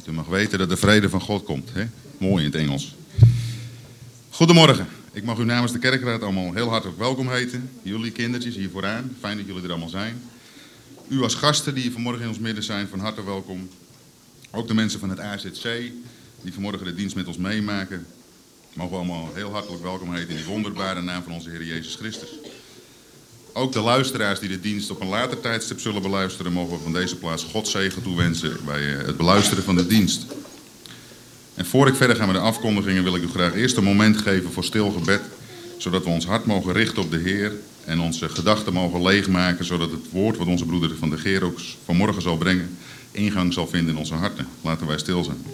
Dat u mag weten dat de vrede van God komt. Hè? Mooi in het Engels. Goedemorgen. Ik mag u namens de kerkraad allemaal heel hartelijk welkom heten. Jullie kindertjes hier vooraan. Fijn dat jullie er allemaal zijn. U als gasten die hier vanmorgen in ons midden zijn, van harte welkom. Ook de mensen van het AZC die vanmorgen de dienst met ons meemaken. Mogen we allemaal heel hartelijk welkom heten in die wonderbare naam van onze Heer Jezus Christus. Ook de luisteraars die de dienst op een later tijdstip zullen beluisteren, mogen we van deze plaats Gods zegen toewensen bij het beluisteren van de dienst. En voor ik verder ga met de afkondigingen wil ik u graag eerst een moment geven voor stil gebed, zodat we ons hart mogen richten op de Heer en onze gedachten mogen leegmaken, zodat het woord wat onze broeder van de Heer ook vanmorgen zal brengen, ingang zal vinden in onze harten. Laten wij stil zijn.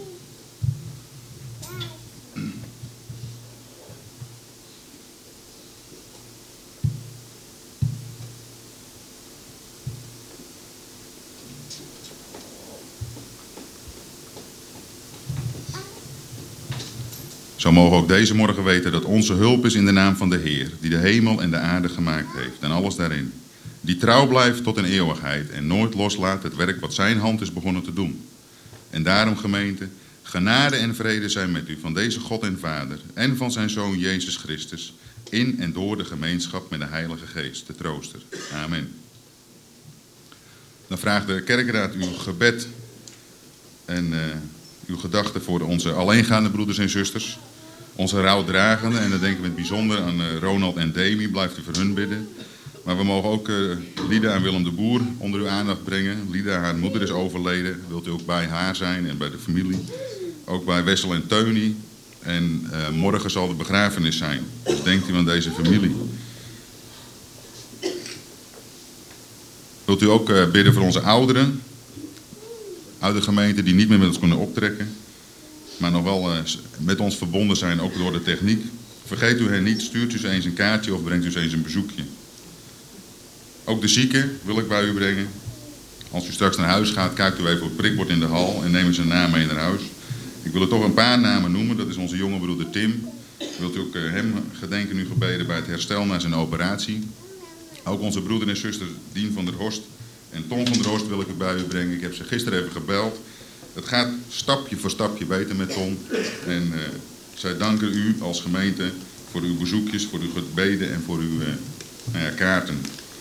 Zo mogen we ook deze morgen weten dat onze hulp is in de naam van de Heer, die de hemel en de aarde gemaakt heeft en alles daarin. Die trouw blijft tot in eeuwigheid en nooit loslaat het werk wat zijn hand is begonnen te doen. En daarom, gemeente, genade en vrede zijn met u van deze God en Vader en van zijn Zoon Jezus Christus, in en door de gemeenschap met de Heilige Geest, de Trooster. Amen. Dan vraagt de kerkraad uw gebed en uw gedachten voor onze alleengaande broeders en zusters. Onze rouwdragende, en dan denken we in het bijzonder aan Ronald en Demi, blijft u voor hun bidden. Maar we mogen ook Lida en Willem de Boer onder uw aandacht brengen. Lida, haar moeder is overleden, wilt u ook bij haar zijn en bij de familie. Ook bij Wessel en Teunie. En morgen zal de begrafenis zijn, dus denkt u aan deze familie. Wilt u ook bidden voor onze ouderen uit de gemeente die niet meer met ons kunnen optrekken, maar nog wel met ons verbonden zijn, ook door de techniek. Vergeet u hen niet, stuurt u ze eens een kaartje of brengt u ze eens een bezoekje. Ook de zieken wil ik bij u brengen. Als u straks naar huis gaat, kijkt u even op het prikbord in de hal en neem eens een naam mee naar huis. Ik wil er toch een paar namen noemen. Dat is onze jonge broeder Tim. Wilt u ook hem gedenken nu gebeden bij het herstel na zijn operatie. Ook onze broeder en zuster Dien van der Horst en Tom van der Horst wil ik u bij u brengen. Ik heb ze gisteren even gebeld. Het gaat stapje voor stapje beter met Tom. En zij danken u als gemeente voor uw bezoekjes, voor uw gebeden en voor uw kaarten.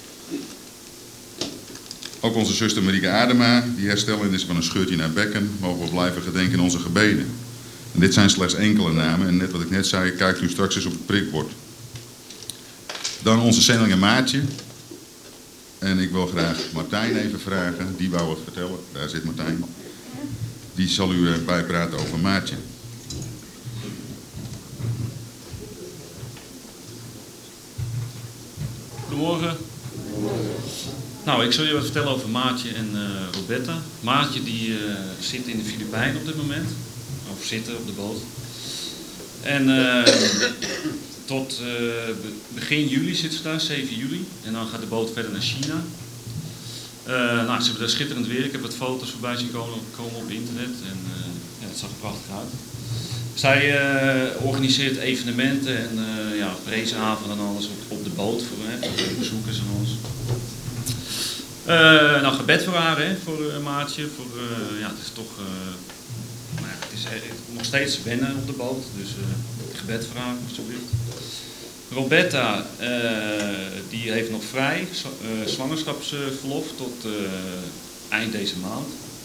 Ook onze zuster Marieke Adema, die herstellend is van een scheurtje naar bekken, mogen we blijven gedenken in onze gebeden. En dit zijn slechts enkele namen. En net wat ik net zei, kijkt u straks eens op het prikbord. Dan onze zendeling Maatje. En ik wil graag Martijn even vragen, die wou het vertellen. Daar zit Martijn. Die zal u bijpraten over Maatje. Goedemorgen. Nou, ik zal je wat vertellen over Maatje en Roberta. Maatje die zit in de Filipijnen op dit moment. Of zitten op de boot. En tot begin juli zit ze daar, 7 juli. En dan gaat de boot verder naar China. Nou, ze hebben daar schitterend weer. Ik heb wat foto's voorbij zien komen op internet. En ja, het zag er prachtig uit. Zij organiseert evenementen en preesavonden en alles op de boot voor de bezoekers en alles. Nou, gebed voor haar, voor Maatje. Het is toch het is nog steeds wennen op de boot, dus gebed voor haar, alsjeblieft. Roberta, die heeft nog vrij, zwangerschapsverlof tot eind deze maand.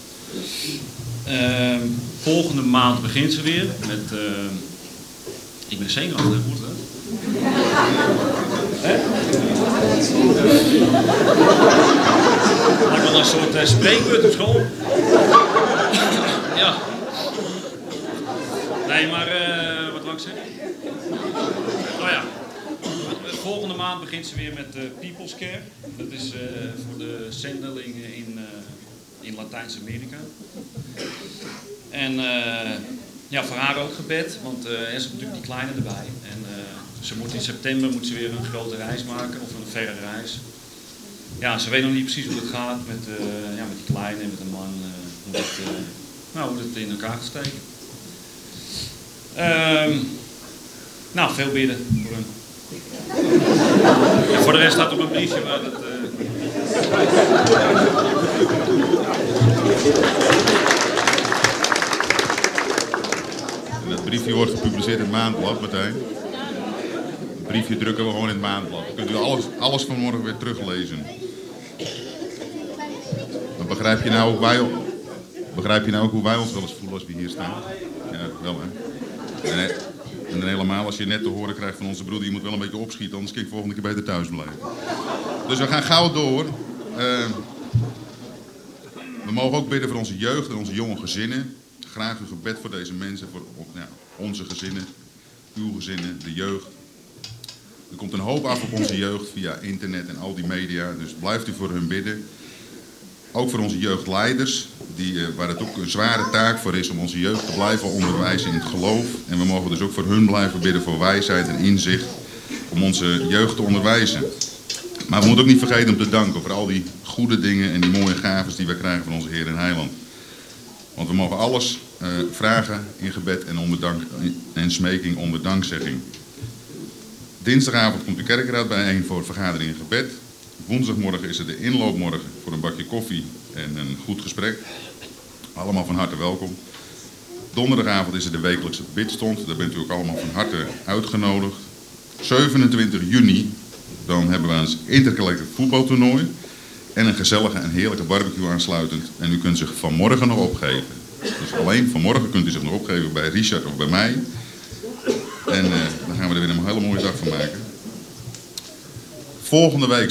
Volgende maand begint ze weer met... ik ben zenuwachtig, moet dat? Lijkt wel een soort spreekbeurt op school. Ja. Nee, maar wat wil ik zeggen? Nou ja, volgende maand begint ze weer met People's Care. Dat is voor de zendelingen in Latijns-Amerika. En voor haar ook gebed, want er is natuurlijk die kleine erbij. En ze moet in september weer een grote reis maken, of een verre reis. Ja, ze weet nog niet precies hoe het gaat met die kleine en met de man, hoe het in elkaar gaat steken. Veel bidden voor hem. En voor de rest staat op een briefje, maar dat... briefje wordt gepubliceerd in het Maandblad, Martijn. Het briefje drukken we gewoon in het Maandblad. Dan kunt u alles vanmorgen weer teruglezen. Maar begrijp je nou ook hoe wij ons wel eens voelen als we hier staan? Ja, wel hè. En dan helemaal als je net te horen krijgt van onze broeder, je moet wel een beetje opschieten, anders kun je volgende keer beter thuis blijven. Dus we gaan gauw door. We mogen ook bidden voor onze jeugd en onze jonge gezinnen. Graag uw gebed voor deze mensen, voor onze gezinnen, uw gezinnen, de jeugd. Er komt een hoop af op onze jeugd via internet en al die media, dus blijft u voor hun bidden. Ook voor onze jeugdleiders, waar het ook een zware taak voor is om onze jeugd te blijven onderwijzen in het geloof. En we mogen dus ook voor hun blijven bidden voor wijsheid en inzicht om onze jeugd te onderwijzen. Maar we moeten ook niet vergeten om te danken voor al die goede dingen en die mooie gaven die we krijgen van onze Heer en Heiland. Want we mogen alles vragen in gebed en smeking onder dankzegging. Dinsdagavond komt de kerkraad bijeen voor vergadering en gebed. Woensdagmorgen is er de inloopmorgen voor een bakje koffie en een goed gesprek. Allemaal van harte welkom. Donderdagavond is er de wekelijkse bidstond. Daar bent u ook allemaal van harte uitgenodigd. 27 juni, dan hebben we een intercollectief voetbaltoernooi. En een gezellige en heerlijke barbecue aansluitend. En u kunt zich vanmorgen nog opgeven. Dus alleen vanmorgen kunt u zich nog opgeven bij Richard of bij mij. En dan gaan we er weer een hele mooie dag van maken. Volgende week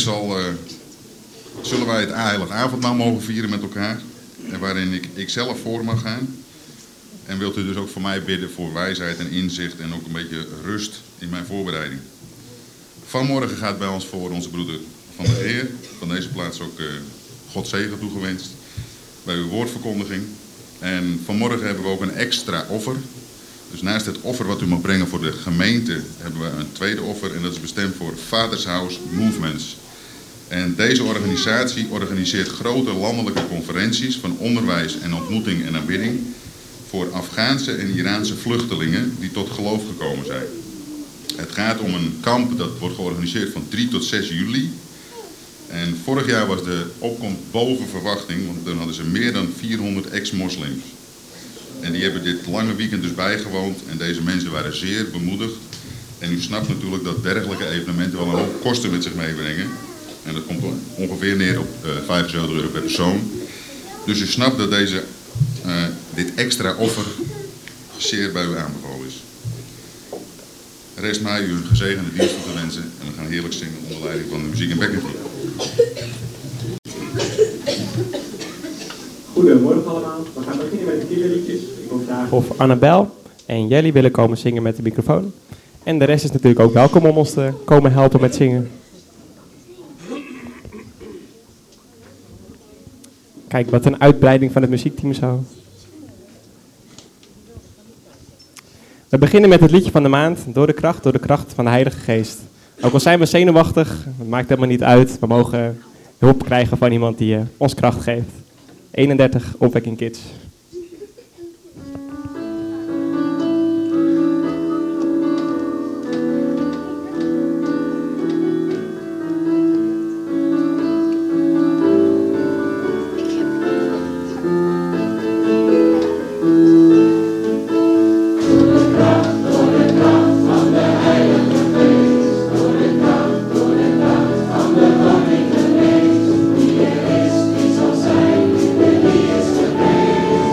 zullen wij het heilig avondmaal mogen vieren met elkaar. En waarin ik zelf voor mag gaan. En wilt u dus ook voor mij bidden voor wijsheid en inzicht en ook een beetje rust in mijn voorbereiding. Vanmorgen gaat bij ons voor onze broeder van de Heer. Van deze plaats ook God zegen toegewenst. Bij uw woordverkondiging. En vanmorgen hebben we ook een extra offer. Dus naast het offer wat u mag brengen voor de gemeente, hebben we een tweede offer. En dat is bestemd voor Father's House Movements. En deze organisatie organiseert grote landelijke conferenties van onderwijs en ontmoeting en aanbidding voor Afghaanse en Iraanse vluchtelingen die tot geloof gekomen zijn. Het gaat om een kamp dat wordt georganiseerd van 3 tot 6 juli. En vorig jaar was de opkomst boven verwachting, want dan hadden ze meer dan 400 ex-moslims. En die hebben dit lange weekend dus bijgewoond en deze mensen waren zeer bemoedigd. En u snapt natuurlijk dat dergelijke evenementen wel een hoop kosten met zich meebrengen. En dat komt ongeveer neer op 75 euro per persoon. Dus u snapt dat dit extra offer zeer bij u aanbevolen is. Rest mij u een gezegende dienst toe te wensen en we gaan heerlijk zingen onder leiding van de muziek en backing team. Goedemorgen allemaal. We gaan beginnen met de kinderliedjes. Ik wil vragen of Annabel en Jelly willen komen zingen met de microfoon. En de rest is natuurlijk ook welkom om ons te komen helpen met zingen. Kijk, wat een uitbreiding van het muziekteam zo. We beginnen met het liedje van de maand, door de kracht van de Heilige Geest. Ook al zijn we zenuwachtig, het maakt helemaal niet uit. We mogen hulp krijgen van iemand die ons kracht geeft. 31, Opwekking Kids. Door de kracht van de Heilige Geest,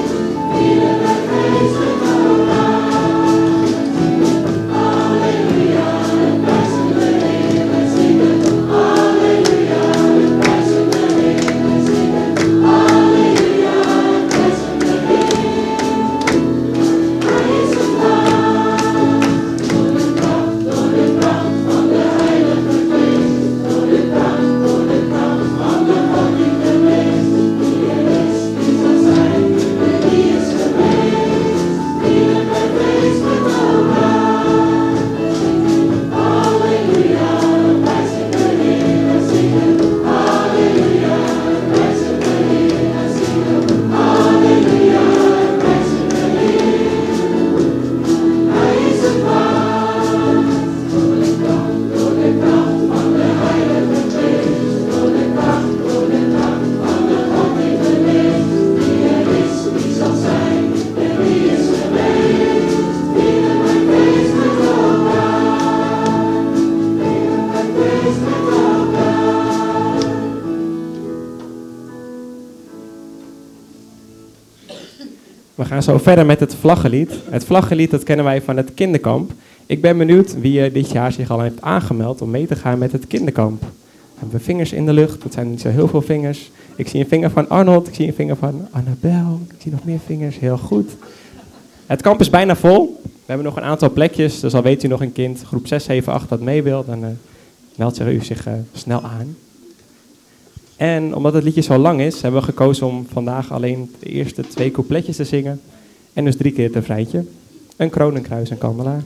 We gaan zo verder met het vlaggenlied. Het vlaggenlied dat kennen wij van het kinderkamp. Ik ben benieuwd wie dit jaar zich al heeft aangemeld om mee te gaan met het kinderkamp. Hebben we vingers in de lucht? Dat zijn niet zo heel veel vingers. Ik zie een vinger van Arnold, ik zie een vinger van Annabel. Ik zie nog meer vingers, heel goed. Het kamp is bijna vol. We hebben nog een aantal plekjes, dus al weet u nog een kind, groep 6, 7, 8 dat mee wil, dan meldt u zich snel aan. En omdat het liedje zo lang is, hebben we gekozen om vandaag alleen de eerste 2 coupletjes te zingen. En dus 3 keer het refreintje. Een kroon, een kruis, een kandelaar.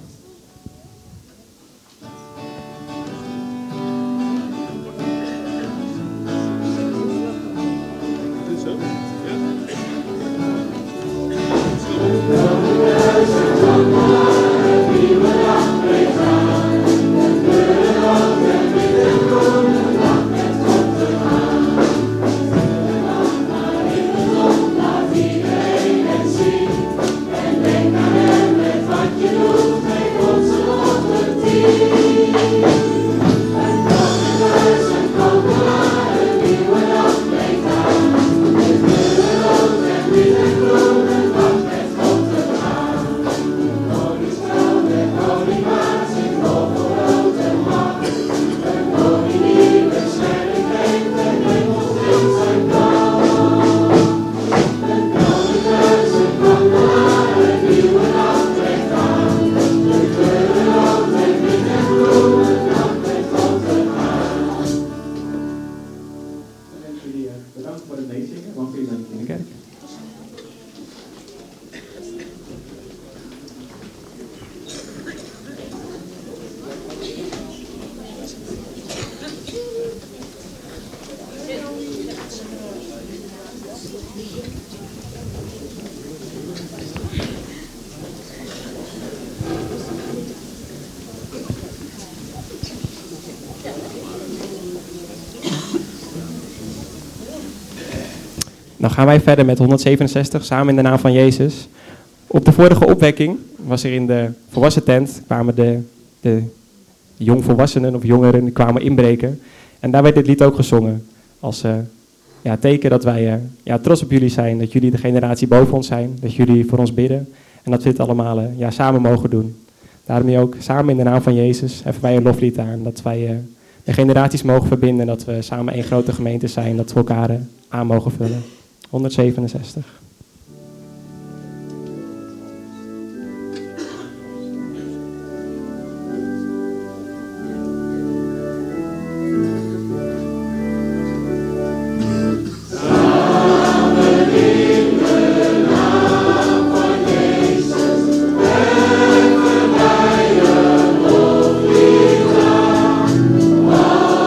Dan gaan wij verder met 167, samen in de naam van Jezus. Op de vorige opwekking was er in de volwassen tent, kwamen de jongvolwassenen of jongeren kwamen inbreken. En daar werd dit lied ook gezongen. Als teken dat wij trots op jullie zijn, dat jullie de generatie boven ons zijn, dat jullie voor ons bidden. En dat we dit allemaal samen mogen doen. Daarom ook samen in de naam van Jezus heffen wij een loflied aan. Dat wij de generaties mogen verbinden, dat we samen één grote gemeente zijn, dat we elkaar aan mogen vullen. 167.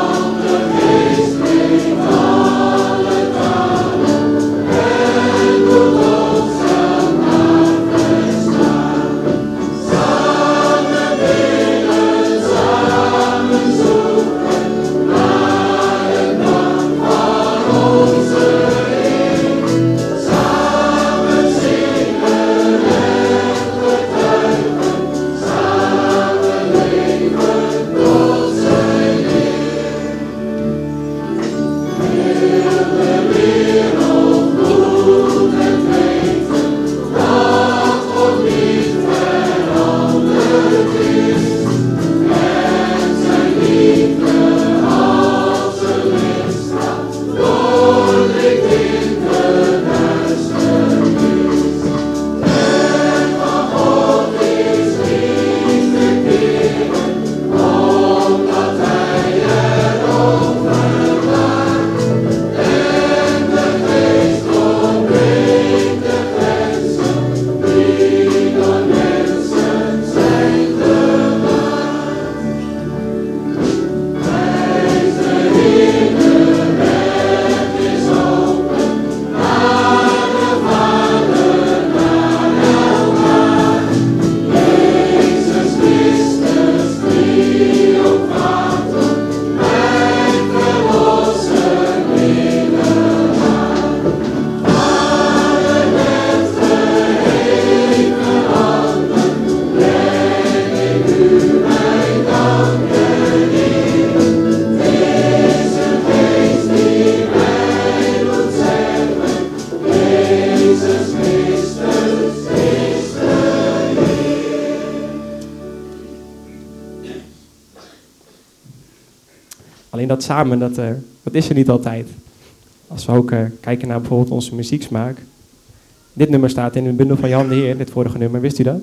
Amen. alleen dat samen, dat is er niet altijd. Als we ook kijken naar bijvoorbeeld onze muzieksmaak. Dit nummer staat in een bundel van Jan de Heer, dit vorige nummer. Wist u dat?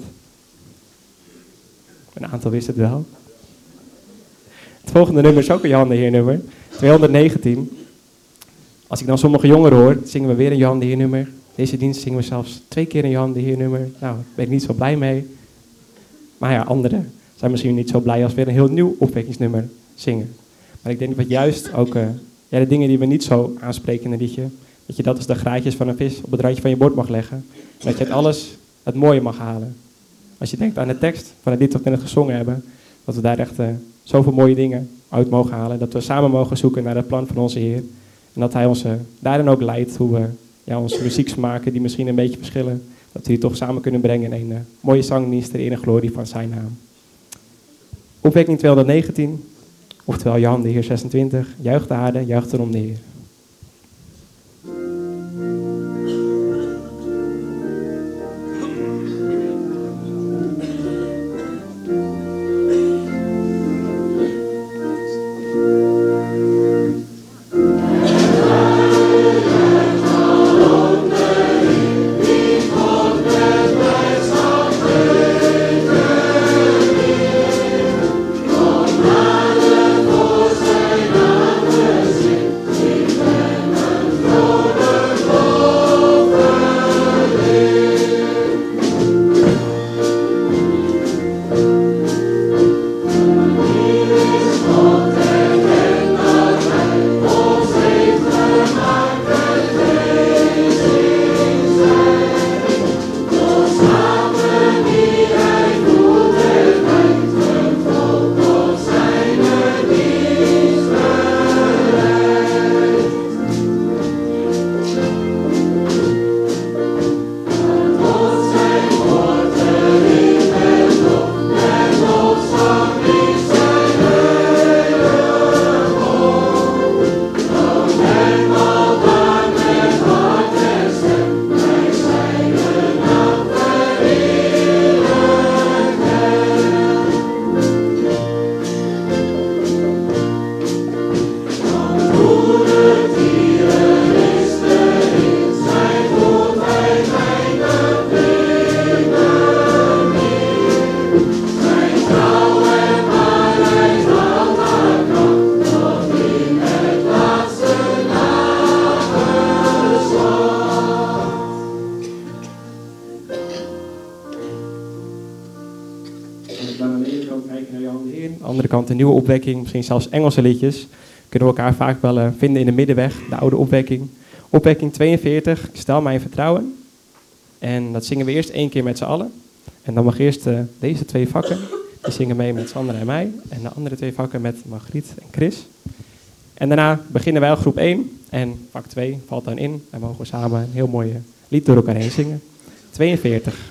Een aantal wist het wel. Het volgende nummer is ook een Jan de Heer nummer. 219. Als ik dan sommige jongeren hoor, zingen we weer een Jan de Heer nummer. Deze dienst zingen we zelfs 2 keer een Jan de Heer nummer. Nou, daar ben ik niet zo blij mee. Maar ja, anderen zijn misschien niet zo blij als we weer een heel nieuw opwekkingsnummer zingen. Maar ik denk dat juist ook de dingen die we niet zo aanspreken in een liedje, dat je dat als de graatjes van een vis op het randje van je bord mag leggen. En dat je uit alles het mooie mag halen. Als je denkt aan de tekst van het lied dat we net gezongen hebben, dat we daar echt zoveel mooie dingen uit mogen halen. Dat we samen mogen zoeken naar het plan van onze Heer. En dat Hij ons daarin ook leidt hoe we onze muzieksmaken, die misschien een beetje verschillen, dat we die toch samen kunnen brengen in een mooie zangdienst ter eer en glorie van zijn naam. Opwekking 219, oftewel Jan de Heer 26, juicht de aarde, juicht erom de Heer. Een nieuwe opwekking, misschien zelfs Engelse liedjes, kunnen we elkaar vaak wel vinden in de middenweg, de oude opwekking. Opwekking 42, ik stel mijn vertrouwen. En dat zingen we eerst 1 keer met z'n allen. En dan mag eerst deze 2 vakken, die zingen mee met Sandra en mij. En de andere 2 vakken met Margriet en Chris. En daarna beginnen wij al groep 1 en vak 2 valt dan in. En mogen we samen een heel mooi lied door elkaar heen zingen. 42.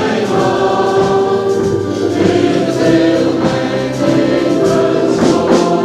Oh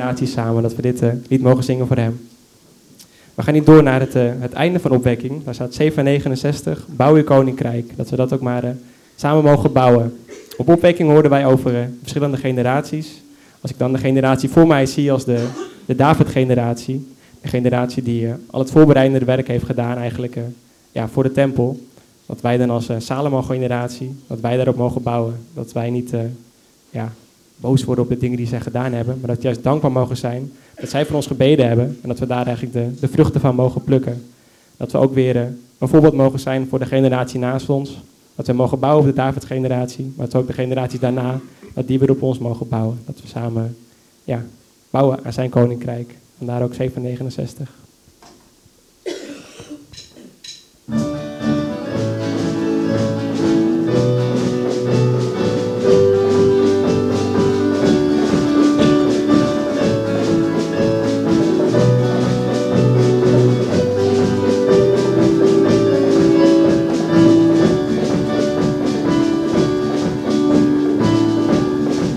generaties samen, dat we dit lied mogen zingen voor hem. We gaan nu door naar het einde van opwekking. Daar staat 769, bouw uw koninkrijk. Dat we dat ook maar samen mogen bouwen. Op opwekking hoorden wij over verschillende generaties. Als ik dan de generatie voor mij zie als de David-generatie. De generatie die al het voorbereidende werk heeft gedaan eigenlijk voor de tempel. Dat wij dan als Salomo-generatie, dat wij daarop mogen bouwen. Dat wij niet boos worden op de dingen die zij gedaan hebben. Maar dat we juist dankbaar mogen zijn dat zij voor ons gebeden hebben. En dat we daar eigenlijk de vruchten van mogen plukken. Dat we ook weer een voorbeeld mogen zijn voor de generatie naast ons. Dat we mogen bouwen op de David-generatie. Maar dat we ook de generaties daarna, dat die weer op ons mogen bouwen. Dat we samen bouwen aan zijn koninkrijk. Vandaar ook 769.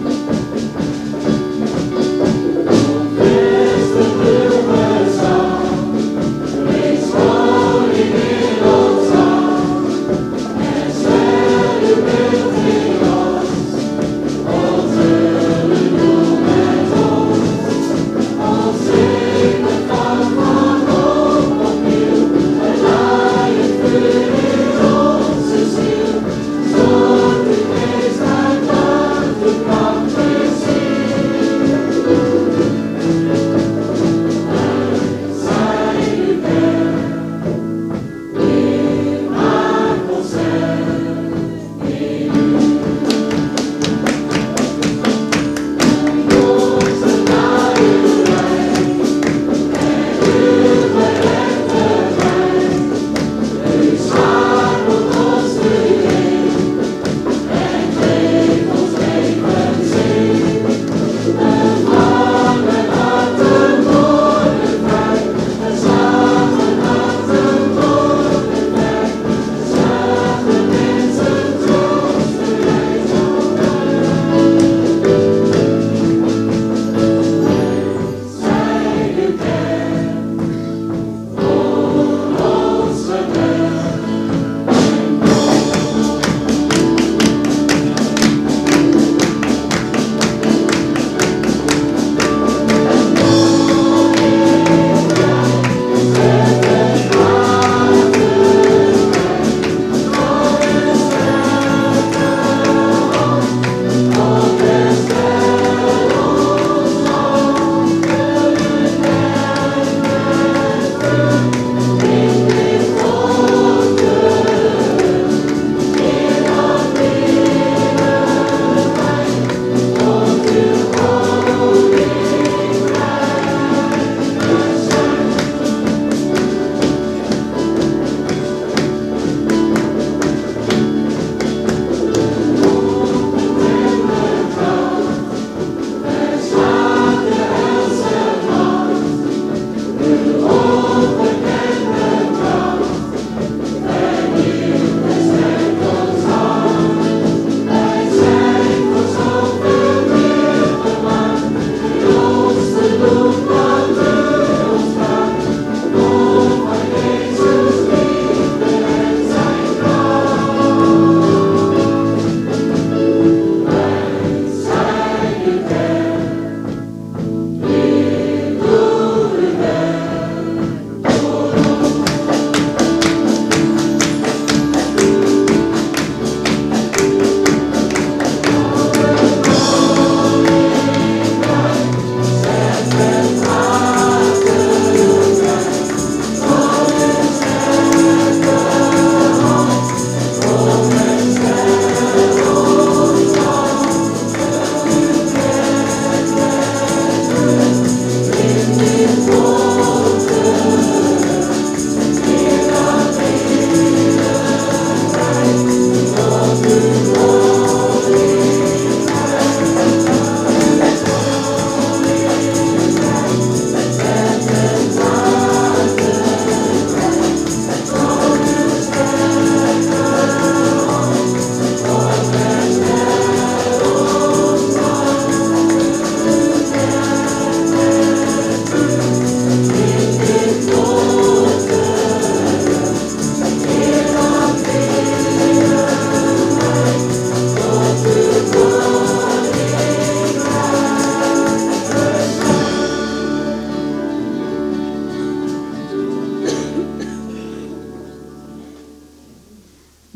Is the river song.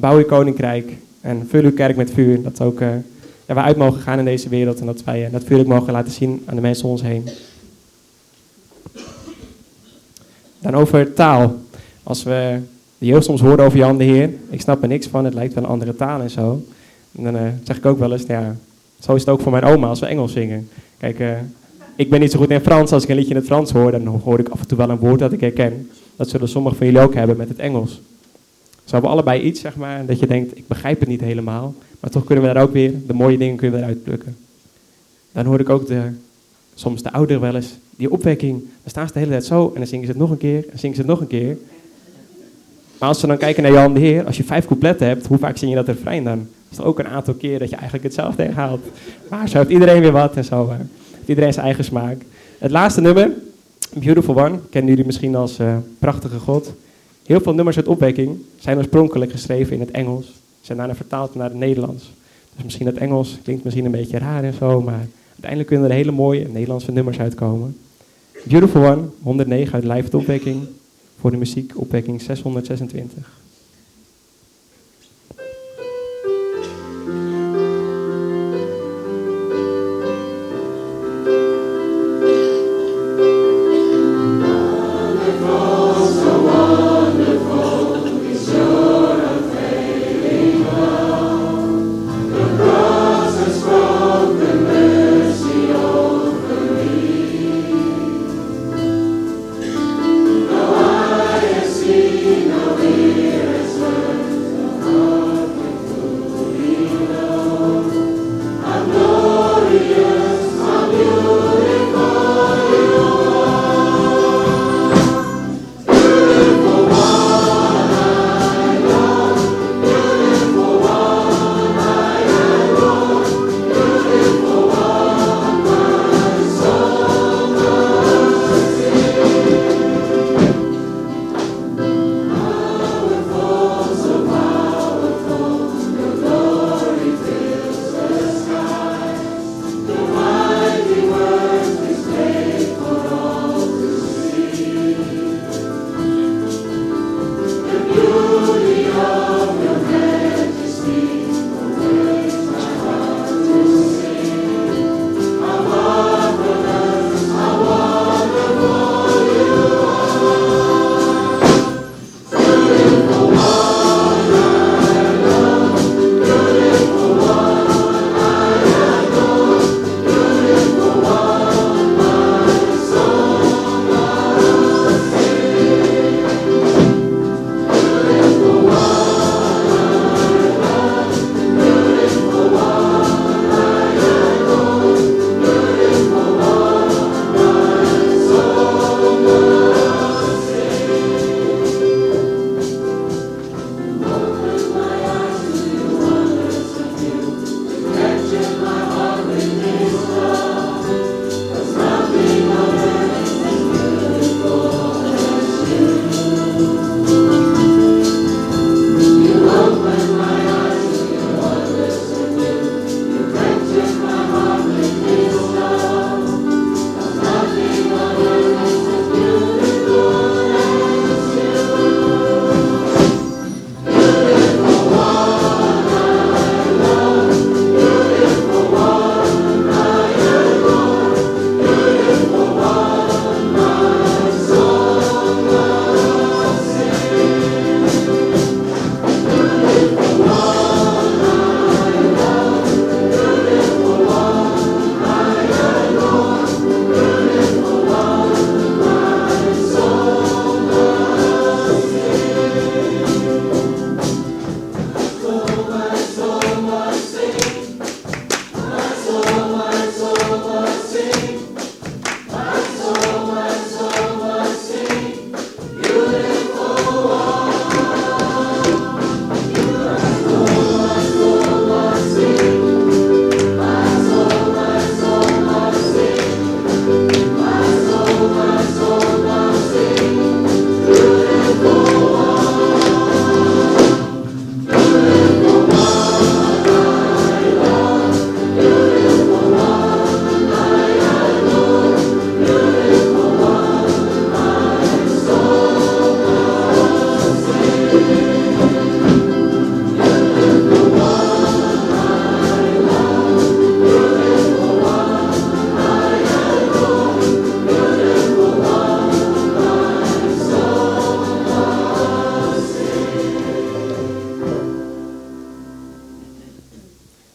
bouw uw koninkrijk en vul uw kerk met vuur. Dat ook we uit mogen gaan in deze wereld en dat wij dat vuur ook mogen laten zien aan de mensen om ons heen. Dan over taal. Als we de jeugd soms horen over Jan de Heer, ik snap er niks van, het lijkt wel een andere taal en zo. En dan zeg ik ook wel eens, zo is het ook voor mijn oma als we Engels zingen. Kijk, ik ben niet zo goed in Frans. Als ik een liedje in het Frans hoor, dan hoor ik af en toe wel een woord dat ik herken. Dat zullen sommigen van jullie ook hebben met het Engels. Ze hebben allebei iets, zeg maar, dat je denkt, ik begrijp het niet helemaal. Maar toch kunnen we daar ook weer, de mooie dingen kunnen we eruit plukken. Dan hoor ik ook soms de ouderen wel eens, die opwekking, dan staan ze de hele tijd zo en dan zingen ze het nog een keer en zingen ze het nog een keer. Maar als we dan kijken naar Jan de Heer, als je 5 coupletten hebt, hoe vaak zing je dat refrein dan? Dat is er ook een aantal keer dat je eigenlijk hetzelfde herhaalt. Maar zo heeft iedereen weer wat en zo heeft iedereen zijn eigen smaak. Het laatste nummer, Beautiful One, kennen jullie misschien als Prachtige God. Heel veel nummers uit opwekking zijn oorspronkelijk geschreven in het Engels. Zijn daarna vertaald naar het Nederlands. Dus misschien het Engels klinkt misschien een beetje raar en zo, maar uiteindelijk kunnen er hele mooie Nederlandse nummers uitkomen. Beautiful One, 109 uit Live Opwekking. Voor de muziek Opwekking 626. Here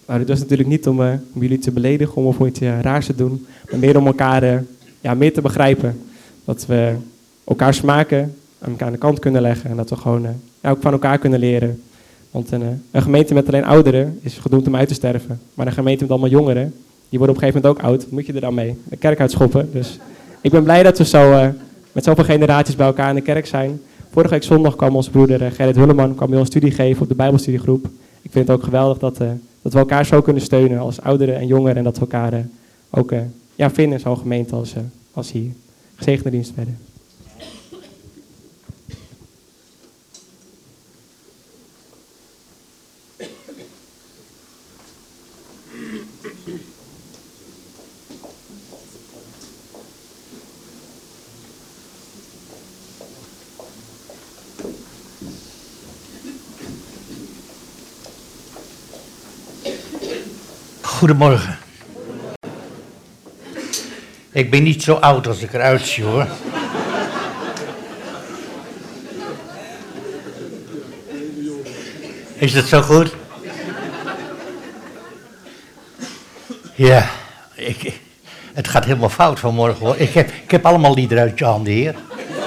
Nou, dit was natuurlijk niet om jullie te beledigen, om of iets raars te doen, maar meer om elkaar meer te begrijpen. Dat we elkaar smaken aan elkaar aan de kant kunnen leggen en dat we gewoon ook van elkaar kunnen leren. Want een gemeente met alleen ouderen is gedoemd om uit te sterven. Maar een gemeente met allemaal jongeren, die worden op een gegeven moment ook oud, moet je er dan mee de kerk uitschoppen. Dus ik ben blij dat we zo met zoveel generaties bij elkaar in de kerk zijn. Vorige week zondag kwam onze broeder Gerrit Hulleman bij ons studie geven op de Bijbelstudiegroep. Ik vind het ook geweldig dat we elkaar zo kunnen steunen als ouderen en jongeren. En dat we elkaar ook vinden in zo'n gemeente als hier. Gezegende dienst verder. Goedemorgen. Ik ben niet zo oud als ik eruit zie, hoor. Is dat zo goed? Ja, het gaat helemaal fout vanmorgen, hoor. Ik heb allemaal liederen uit Johan de Heer.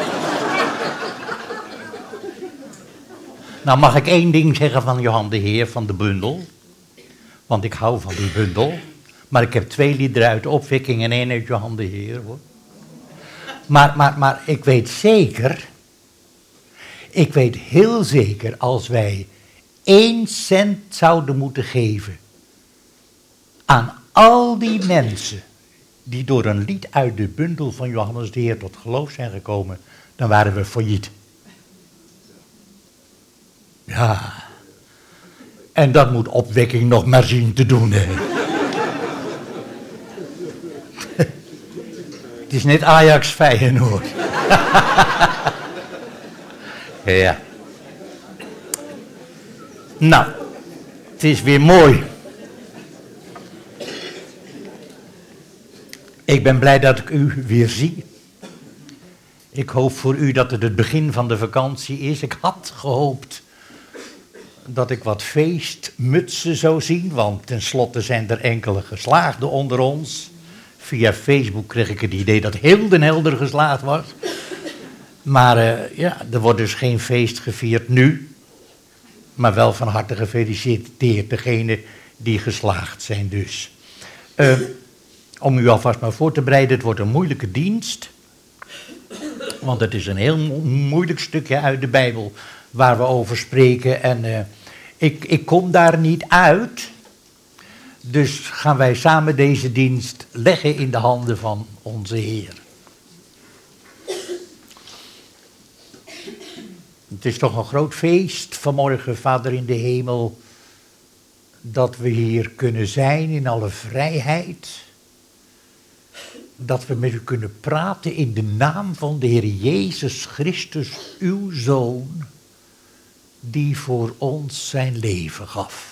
Nou, mag ik één ding zeggen van Johan de Heer, van de bundel? Want ik hou van die bundel. Maar ik heb 2 liederen uit de opwekking en 1 uit Johan de Heer, hoor. Maar ik weet zeker, ik weet heel zeker, als wij 1 cent zouden moeten geven aan al die mensen die door een lied uit de bundel van Johannes de Heer tot geloof zijn gekomen, dan waren we failliet. Ja. En dat moet opwekking nog maar zien te doen, hè. Het is net Ajax Feyenoord. Ja. Nou, het is weer mooi. Ik ben blij dat ik u weer zie. Ik hoop voor u dat het begin van de vakantie is. Ik had gehoopt dat ik wat feestmutsen zou zien, want tenslotte zijn er enkele geslaagden onder ons. Via Facebook kreeg ik het idee dat heel Den Helder geslaagd was. Maar er wordt dus geen feest gevierd nu, maar wel van harte gefeliciteerd degenen die geslaagd zijn dus. Om u alvast maar voor te bereiden, het wordt een moeilijke dienst, want het is een heel moeilijk stukje uit de Bijbel waar we over spreken en ik kom daar niet uit. Dus gaan wij samen deze dienst leggen in de handen van onze Heer. Het is toch een groot feest vanmorgen, Vader in de hemel, dat we hier kunnen zijn in alle vrijheid. Dat we met u kunnen praten in de naam van de Heer Jezus Christus, uw Zoon, die voor ons zijn leven gaf.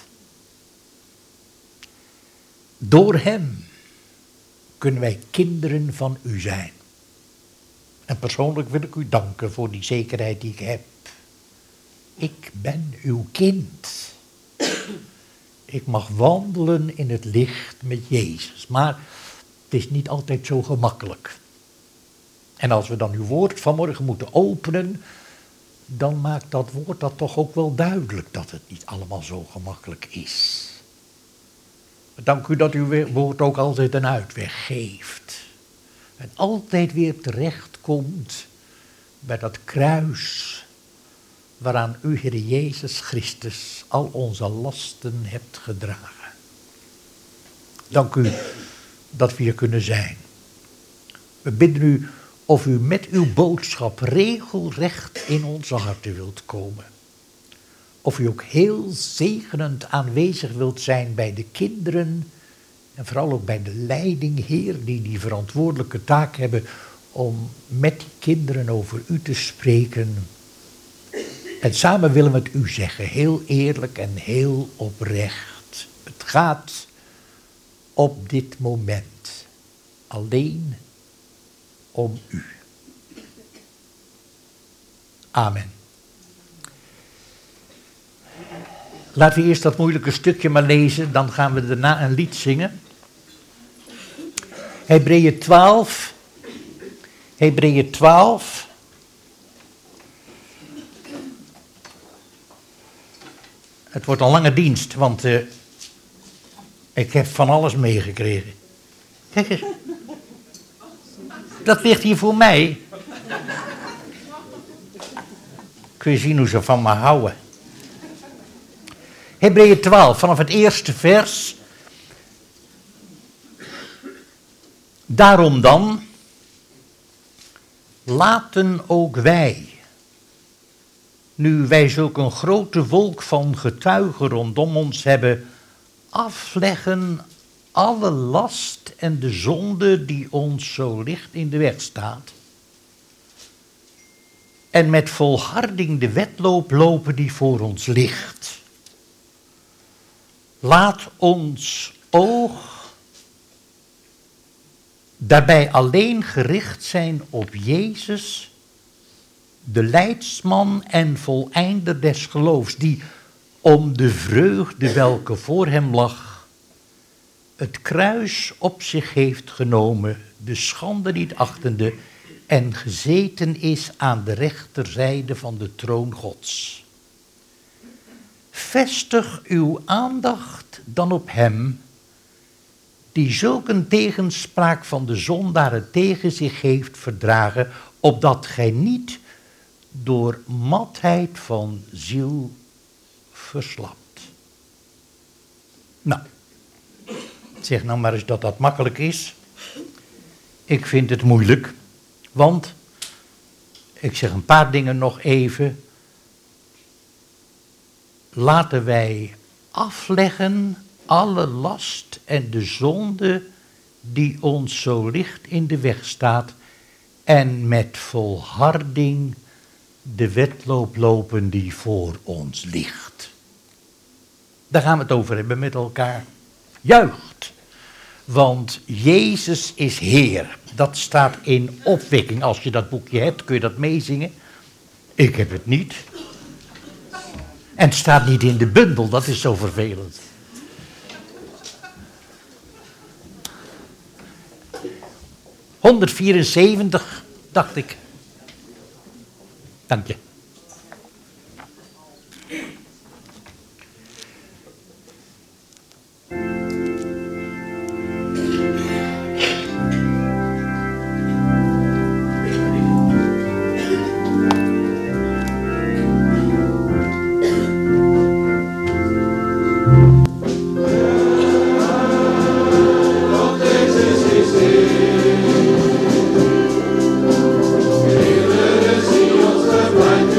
Door hem kunnen wij kinderen van u zijn. En persoonlijk wil ik u danken voor die zekerheid die ik heb. Ik ben uw kind. Ik mag wandelen in het licht met Jezus. Maar het is niet altijd zo gemakkelijk. En als we dan uw woord vanmorgen moeten openen, dan maakt dat woord dat toch ook wel duidelijk dat het niet allemaal zo gemakkelijk is. Dank u dat uw woord ook altijd een uitweg geeft. En altijd weer terechtkomt bij dat kruis waaraan u, Heer Jezus Christus, al onze lasten hebt gedragen. Dank u dat we hier kunnen zijn. We bidden u of u met uw boodschap regelrecht in onze harten wilt komen. Of u ook heel zegenend aanwezig wilt zijn bij de kinderen en vooral ook bij de leiding, Heer, die verantwoordelijke taak hebben om met die kinderen over u te spreken. En samen willen we het u zeggen, heel eerlijk en heel oprecht. Het gaat op dit moment alleen om u. Amen. Laten we eerst dat moeilijke stukje maar lezen, dan gaan we daarna een lied zingen. Hebreeën 12. Hebreeën 12. Het wordt een lange dienst, want ik heb van alles meegekregen. Kijk eens. Dat ligt hier voor mij. Kun je zien hoe ze van me houden. Hebreeën 12, vanaf het eerste vers. Daarom dan, laten ook wij, nu wij zulk een grote wolk van getuigen rondom ons hebben, afleggen alle last en de zonde die ons zo licht in de weg staat. En met volharding de wedloop lopen die voor ons ligt. Laat ons oog daarbij alleen gericht zijn op Jezus, de leidsman en voleinder des geloofs, die om de vreugde welke voor hem lag, het kruis op zich heeft genomen, de schande niet achtende, en gezeten is aan de rechterzijde van de troon Gods. Vestig uw aandacht dan op hem, die zulk een tegenspraak van de zondaren tegen zich heeft verdragen, opdat gij niet door matheid van ziel verslapt. Nou, zeg nou maar eens dat dat makkelijk is. Ik vind het moeilijk, want, ik zeg een paar dingen nog even. Laten wij afleggen alle last en de zonde die ons zo licht in de weg staat en met volharding de wedloop lopen die voor ons ligt. Daar gaan we het over hebben met elkaar. Juicht, want Jezus is Heer. Dat staat in Opwekking. Als je dat boekje hebt, kun je dat meezingen. Ik heb het niet. En het staat niet in de bundel, dat is zo vervelend. ...174, dacht ik. Dank je. Right.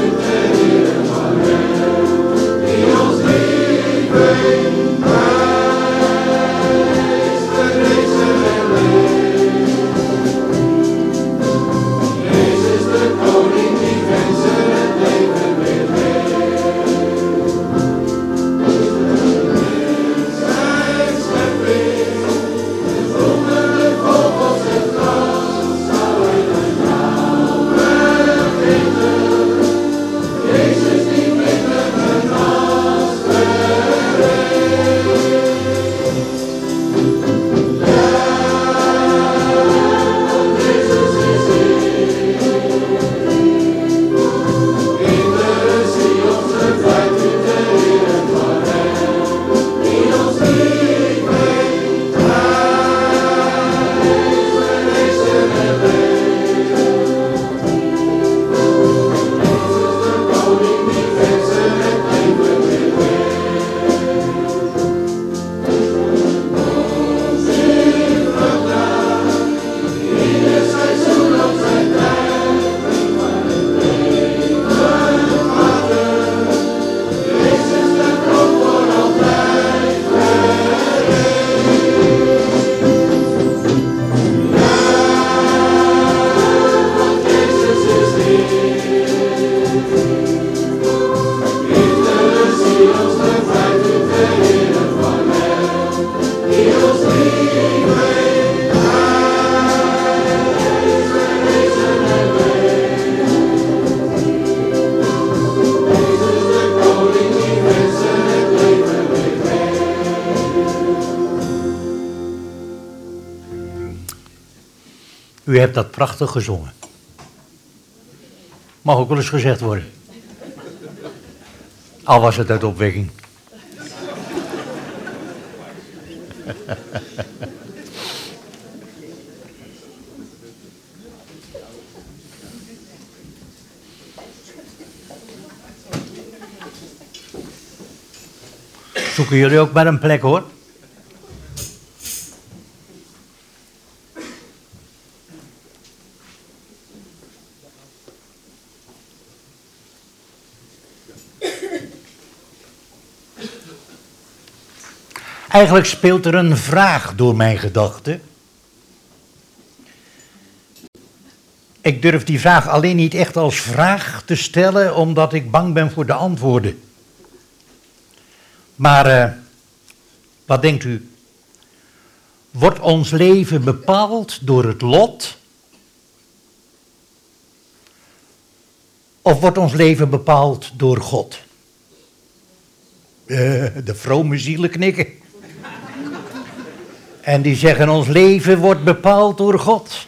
U hebt dat prachtig gezongen. Mag ook wel eens gezegd worden. Al was het uit opwekking. Zoeken jullie ook maar een plek, hoor. Eigenlijk speelt er een vraag door mijn gedachten. Ik durf die vraag alleen niet echt als vraag te stellen, omdat ik bang ben voor de antwoorden. Maar wat denkt u? Wordt ons leven bepaald door het lot? Of wordt ons leven bepaald door God? De vrome zielen knikken. En die zeggen, ons leven wordt bepaald door God.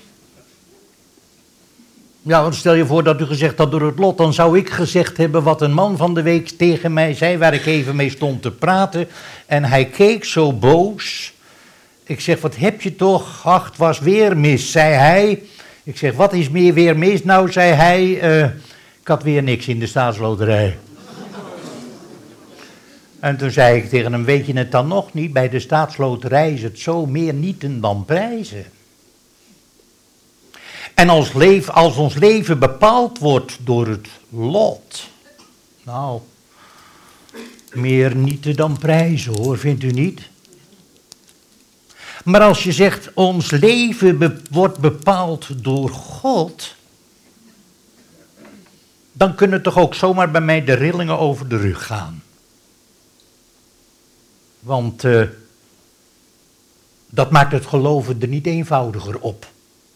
Ja, want stel je voor dat u gezegd had door het lot, dan zou ik gezegd hebben wat een man van de week tegen mij zei, waar ik even mee stond te praten. En hij keek zo boos. Ik zeg, wat heb je toch? Ach, het was weer mis, zei hij. Ik zeg, wat is meer weer mis? Nou, zei hij, ik had weer niks in de staatsloterij. En toen zei ik tegen hem, weet je het dan nog niet? Bij de staatsloterij is het zo meer nieten dan prijzen. En als ons leven bepaald wordt door het lot, nou, meer nieten dan prijzen, hoor, vindt u niet? Maar als je zegt, ons leven wordt bepaald door God, dan kunnen toch ook zomaar bij mij de rillingen over de rug gaan. Want dat maakt het geloven er niet eenvoudiger op.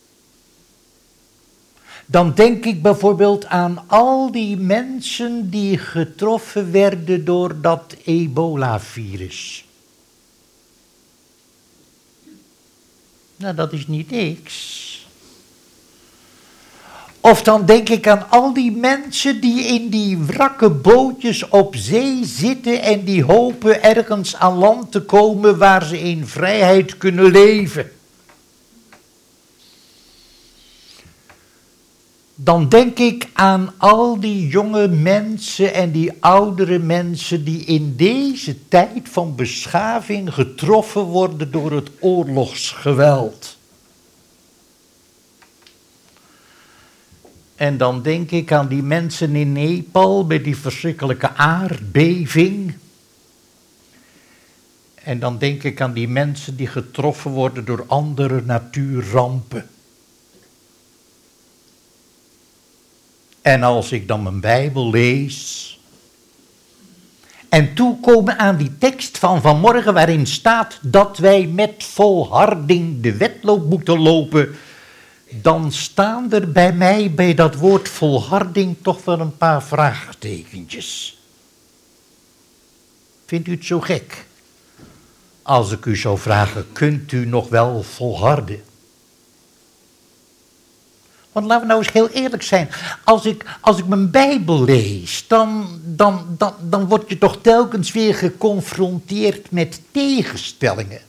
Dan denk ik bijvoorbeeld aan al die mensen die getroffen werden door dat ebola-virus. Nou, dat is niet niks. Of dan denk ik aan al die mensen die in die wrakke bootjes op zee zitten en die hopen ergens aan land te komen waar ze in vrijheid kunnen leven. Dan denk ik aan al die jonge mensen en die oudere mensen die in deze tijd van beschaving getroffen worden door het oorlogsgeweld. En dan denk ik aan die mensen in Nepal bij die verschrikkelijke aardbeving. En dan denk ik aan die mensen die getroffen worden door andere natuurrampen. En als ik dan mijn Bijbel lees en toekomen aan die tekst van vanmorgen waarin staat dat wij met volharding de wedloop moeten lopen, dan staan er bij mij bij dat woord volharding toch wel een paar vraagtekentjes. Vindt u het zo gek? Als ik u zou vragen, kunt u nog wel volharden? Want laten we nou eens heel eerlijk zijn. Als ik mijn Bijbel lees, dan word je toch telkens weer geconfronteerd met tegenstellingen.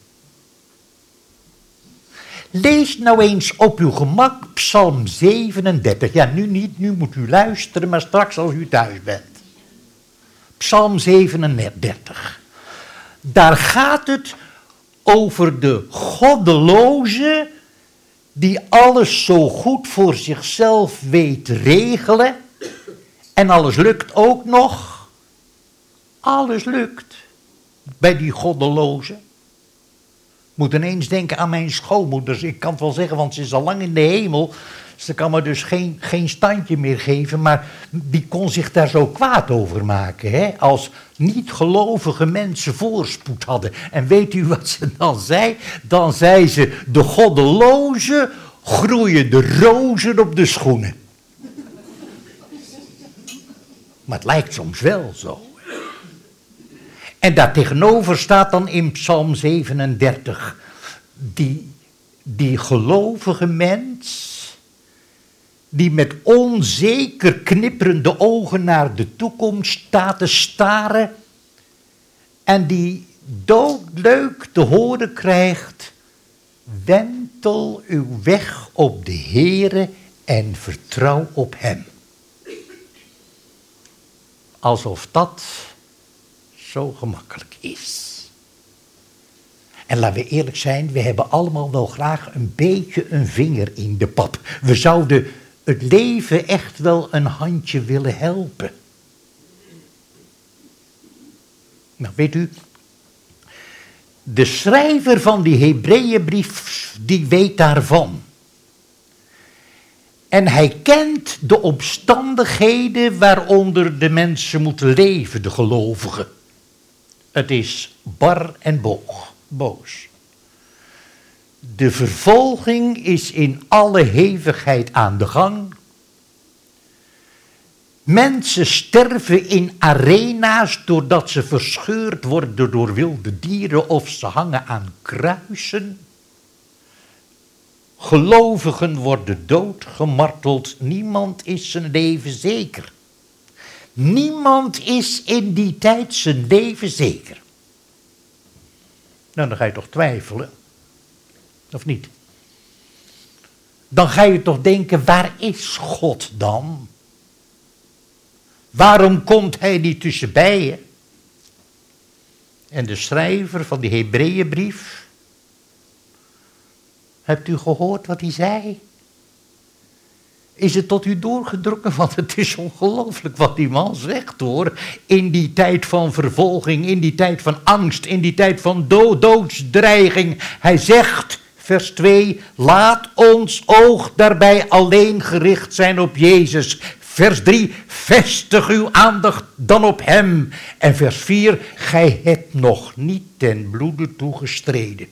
Lees nou eens op uw gemak Psalm 37. Ja, nu niet, nu moet u luisteren, maar straks als u thuis bent. Psalm 37. Daar gaat het over de goddeloze die alles zo goed voor zichzelf weet regelen. En alles lukt ook nog. Alles lukt bij die goddeloze. Ik moet ineens denken aan mijn schoonmoeder. Ik kan het wel zeggen, want ze is al lang in de hemel. Ze kan me dus geen standje meer geven, maar die kon zich daar zo kwaad over maken. Hè? Als niet-gelovige mensen voorspoed hadden. En weet u wat ze dan zei? Dan zei ze, de goddelozen groeien de rozen op de schoenen. Maar het lijkt soms wel zo. En daartegenover staat dan in Psalm 37, die gelovige mens die met onzeker knipperende ogen naar de toekomst staat te staren en die doodleuk te horen krijgt: wentel uw weg op de Heere en vertrouw op hem. Alsof dat zo gemakkelijk is. En laten we eerlijk zijn, we hebben allemaal wel graag een beetje een vinger in de pap. We zouden het leven echt wel een handje willen helpen. Nou, weet u, de schrijver van die Hebreeënbrief, die weet daarvan. En hij kent de omstandigheden waaronder de mensen moeten leven, de gelovigen. Het is bar en boos. De vervolging is in alle hevigheid aan de gang. Mensen sterven in arena's doordat ze verscheurd worden door wilde dieren of ze hangen aan kruisen. Gelovigen worden doodgemarteld. Niemand is zijn leven zeker. Niemand is in die tijd zijn leven zeker. Nou, dan ga je toch twijfelen. Of niet? Dan ga je toch denken, waar is God dan? Waarom komt hij niet tussenbij je? En de schrijver van die Hebreeënbrief, hebt u gehoord wat hij zei? Is het tot u doorgedrukken? Want het is ongelooflijk wat die man zegt, hoor. In die tijd van vervolging, in die tijd van angst, in die tijd van doodsdreiging. Hij zegt, vers 2, laat ons oog daarbij alleen gericht zijn op Jezus. Vers 3, vestig uw aandacht dan op hem. En vers 4, gij hebt nog niet ten bloede toegestreden.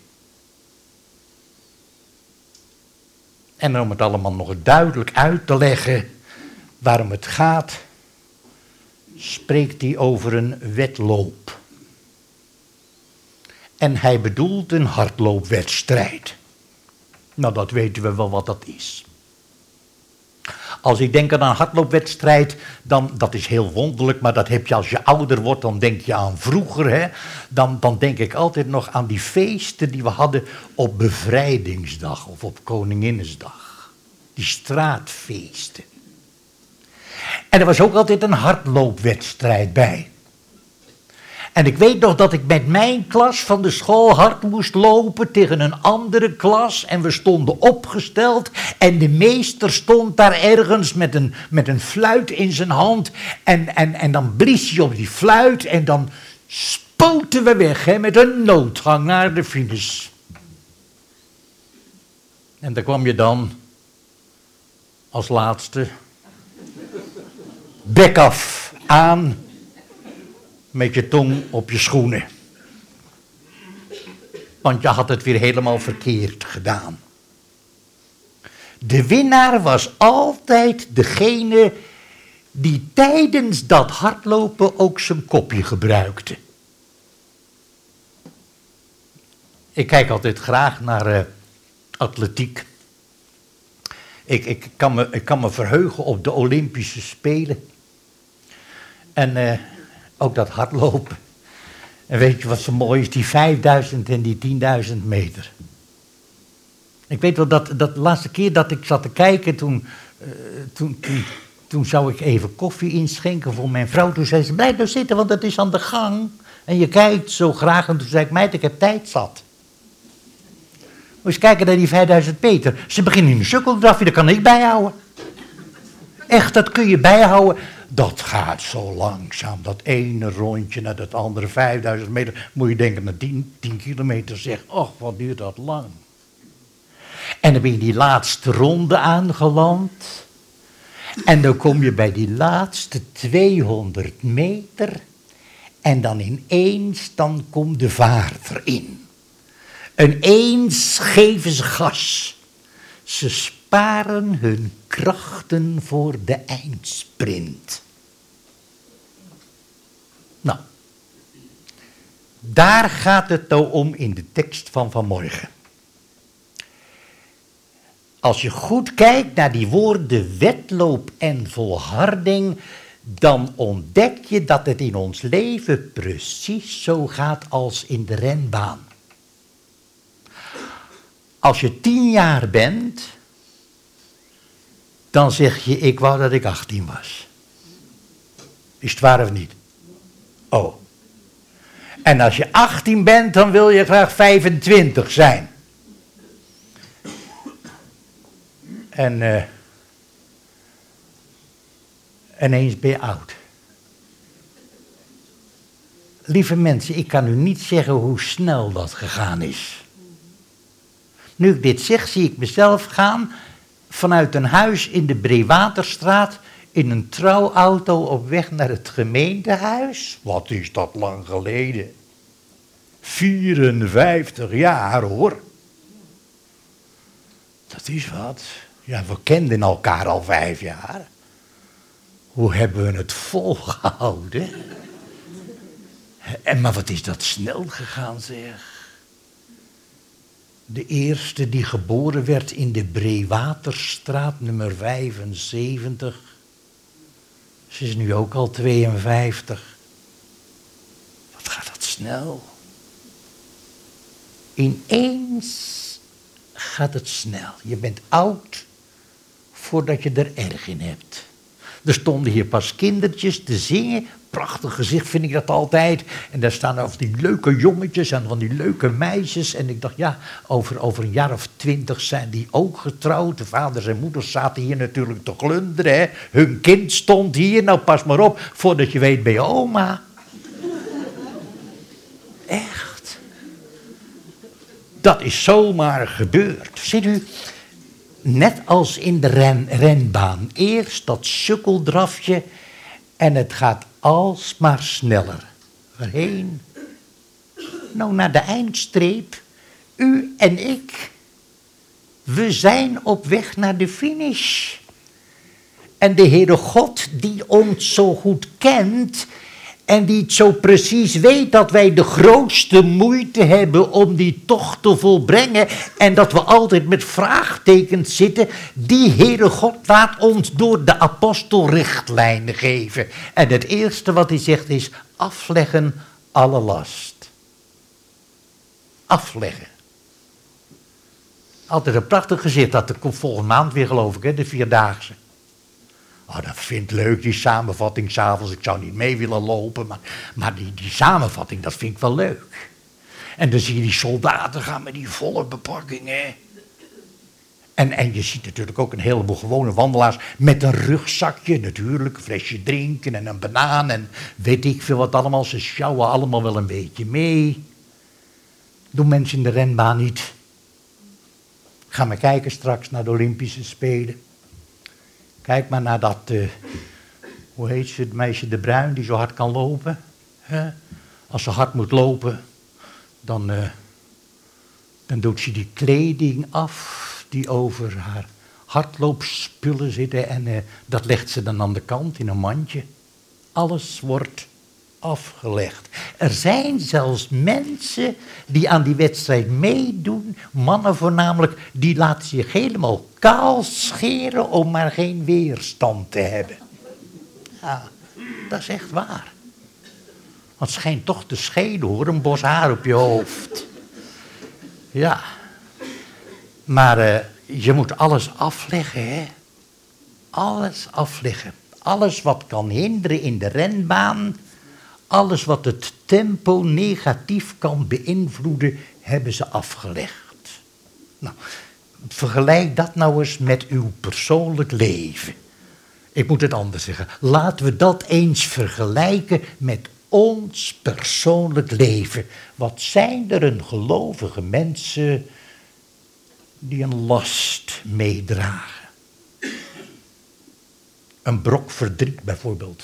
En om het allemaal nog duidelijk uit te leggen waarom het gaat, spreekt hij over een wedloop. En hij bedoelt een hardloopwedstrijd. Nou, dat weten we wel wat dat is. Als ik denk aan een hardloopwedstrijd, dan, dat is heel wonderlijk, maar dat heb je als je ouder wordt, dan denk je aan vroeger. Hè? Dan denk ik altijd nog aan die feesten die we hadden op Bevrijdingsdag of op Koninginnesdag. Die straatfeesten. En er was ook altijd een hardloopwedstrijd bij. En ik weet nog dat ik met mijn klas van de school hard moest lopen tegen een andere klas. En we stonden opgesteld. En de meester stond daar ergens met een fluit in zijn hand. En dan blies hij op die fluit. En dan spoten we weg, hè, met een noodgang naar de finish. En daar kwam je dan als laatste bek af aan. Met je tong op je schoenen. Want je had het weer helemaal verkeerd gedaan. De winnaar was altijd degene die tijdens dat hardlopen ook zijn kopje gebruikte. Ik kijk altijd graag naar atletiek. Ik kan me verheugen op de Olympische Spelen. En ook dat hardlopen. En weet je wat zo mooi is? Die 5000 en die 10.000 meter. Ik weet wel dat de laatste keer dat ik zat te kijken, toen zou ik even koffie inschenken voor mijn vrouw. Toen zei ze, blijf nou zitten, want het is aan de gang. En je kijkt zo graag. En toen zei ik, meid, ik heb tijd zat. Moet eens kijken naar die 5000 meter. Ze beginnen in een sukkeldrafje, dat kan ik bijhouden. Echt, dat kun je bijhouden. Dat gaat zo langzaam, dat ene rondje naar dat andere 5000 meter. Moet je denken, na 10 kilometer zeg, och, wat duurt dat lang. En dan ben je die laatste ronde aangeland. En dan kom je bij die laatste 200 meter. En dan ineens, dan komt de vaart erin. Ineens geven ze gas. Ze sparen hun krachten voor de eindsprint. Nou, daar gaat het nou om in de tekst van vanmorgen. Als je goed kijkt naar die woorden wedloop en volharding, dan ontdek je dat het in ons leven precies zo gaat als in de renbaan. Als je 10 jaar bent, dan zeg je, ik wou dat ik 18 was. Is het waar of niet? Oh. En als je 18 bent, dan wil je graag 25 zijn. En ineens ben je oud. Lieve mensen, ik kan u niet zeggen hoe snel dat gegaan is. Nu ik dit zeg, zie ik mezelf gaan vanuit een huis in de Breewaterstraat in een trouwauto op weg naar het gemeentehuis. Wat is dat lang geleden? 54 jaar hoor. Dat is wat. Ja, we kenden elkaar al 5 jaar. Hoe hebben we het volgehouden? Maar wat is dat snel gegaan zeg. De eerste die geboren werd in de Breewaterstraat nummer 75. Ze is nu ook al 52. Wat gaat dat snel. Ineens gaat het snel. Je bent oud voordat je er erg in hebt. Er stonden hier pas kindertjes te zingen. Prachtig gezicht vind ik dat altijd. En daar staan over die leuke jongetjes en van die leuke meisjes. En ik dacht, ja, over een jaar of 20 zijn die ook getrouwd. De vaders en moeders zaten hier natuurlijk te glunderen. Hè. Hun kind stond hier. Nou, pas maar op. Voordat je weet ben je oma. Echt. Dat is zomaar gebeurd. Ziet u, net als in de renbaan. Eerst dat sukkeldrafje en het gaat alsmaar sneller. Waarheen? Nou, naar de eindstreep. U en ik. We zijn op weg naar de finish. En de Heere God die ons zo goed kent en die het zo precies weet dat wij de grootste moeite hebben om die tocht te volbrengen en dat we altijd met vraagtekens zitten, die Heere God laat ons door de apostelrichtlijnen geven. En het eerste wat hij zegt is afleggen alle last. Afleggen. Altijd een prachtig gezicht, dat komt volgende maand weer geloof ik, hè, de 4-daagse. Oh, dat vind ik leuk, die samenvatting 's avonds. Ik zou niet mee willen lopen, maar die samenvatting, dat vind ik wel leuk. En dan zie je die soldaten gaan met die volle bepakkingen. En je ziet natuurlijk ook een heleboel gewone wandelaars met een rugzakje, natuurlijk, een flesje drinken en een banaan en weet ik veel wat allemaal. Ze sjouwen allemaal wel een beetje mee. Doen mensen in de renbaan niet. Ga maar kijken straks naar de Olympische Spelen. Kijk maar naar dat, hoe heet ze, het meisje De Bruin die zo hard kan lopen. Als ze hard moet lopen, dan doet ze die kleding af die over haar hardloopspullen zitten. En dat legt ze dan aan de kant in een mandje. Alles wordt afgelegd. Er zijn zelfs mensen die aan die wedstrijd meedoen, mannen voornamelijk, die laten zich helemaal kaal scheren om maar geen weerstand te hebben. Ja, dat is echt waar. Want het schijnt toch te schelen hoor, een bos haar op je hoofd. Ja. Maar je moet alles afleggen, hè. Alles afleggen. Alles wat kan hinderen in de renbaan, alles wat het tempo negatief kan beïnvloeden, hebben ze afgelegd. Nou, vergelijk dat nou eens met uw persoonlijk leven. Ik moet het anders zeggen. Laten we dat eens vergelijken met ons persoonlijk leven. Wat zijn er een gelovige mensen die een last meedragen? Een brok verdriet bijvoorbeeld.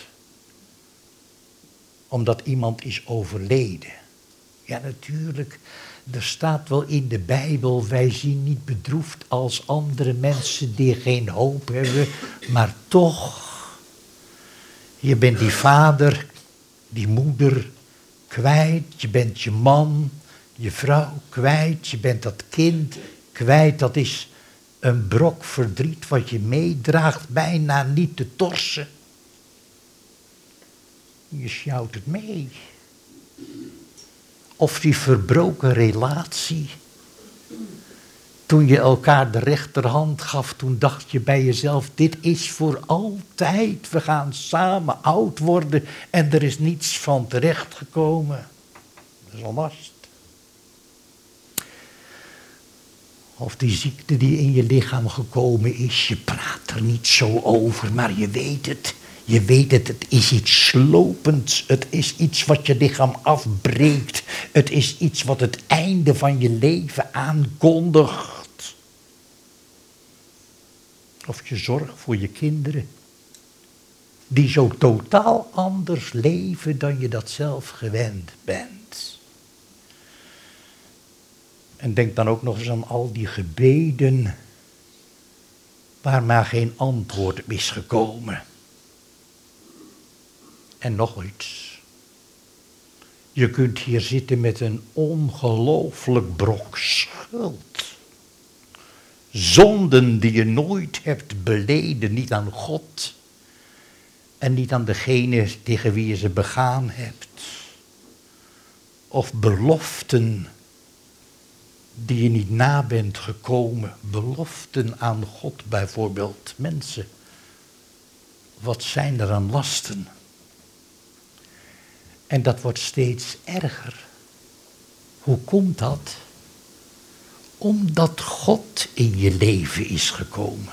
Omdat iemand is overleden. Ja, natuurlijk, er staat wel in de Bijbel, wij zien niet bedroefd als andere mensen die geen hoop hebben, maar toch, je bent die vader, die moeder kwijt, je bent je man, je vrouw kwijt, je bent dat kind kwijt, dat is een brok verdriet wat je meedraagt bijna niet te torsen. Je sjouwt het mee. Of die verbroken relatie. Toen je elkaar de rechterhand gaf, toen dacht je bij jezelf, dit is voor altijd. We gaan samen oud worden en er is niets van terechtgekomen. Dat is al last. Of die ziekte die in je lichaam gekomen is, je praat er niet zo over, maar je weet het. Je weet het, het is iets slopends. Het is iets wat je lichaam afbreekt. Het is iets wat het einde van je leven aankondigt. Of je zorgt voor je kinderen. Die zo totaal anders leven dan je dat zelf gewend bent. En denk dan ook nog eens aan al die gebeden waar maar geen antwoord op is gekomen. En nog iets. Je kunt hier zitten met een ongelooflijk brok schuld. Zonden die je nooit hebt beleden, niet aan God en niet aan degene tegen wie je ze begaan hebt. Of beloften die je niet na bent gekomen. Beloften aan God bijvoorbeeld. Mensen, wat zijn er aan lasten? En dat wordt steeds erger. Hoe komt dat? Omdat God in je leven is gekomen.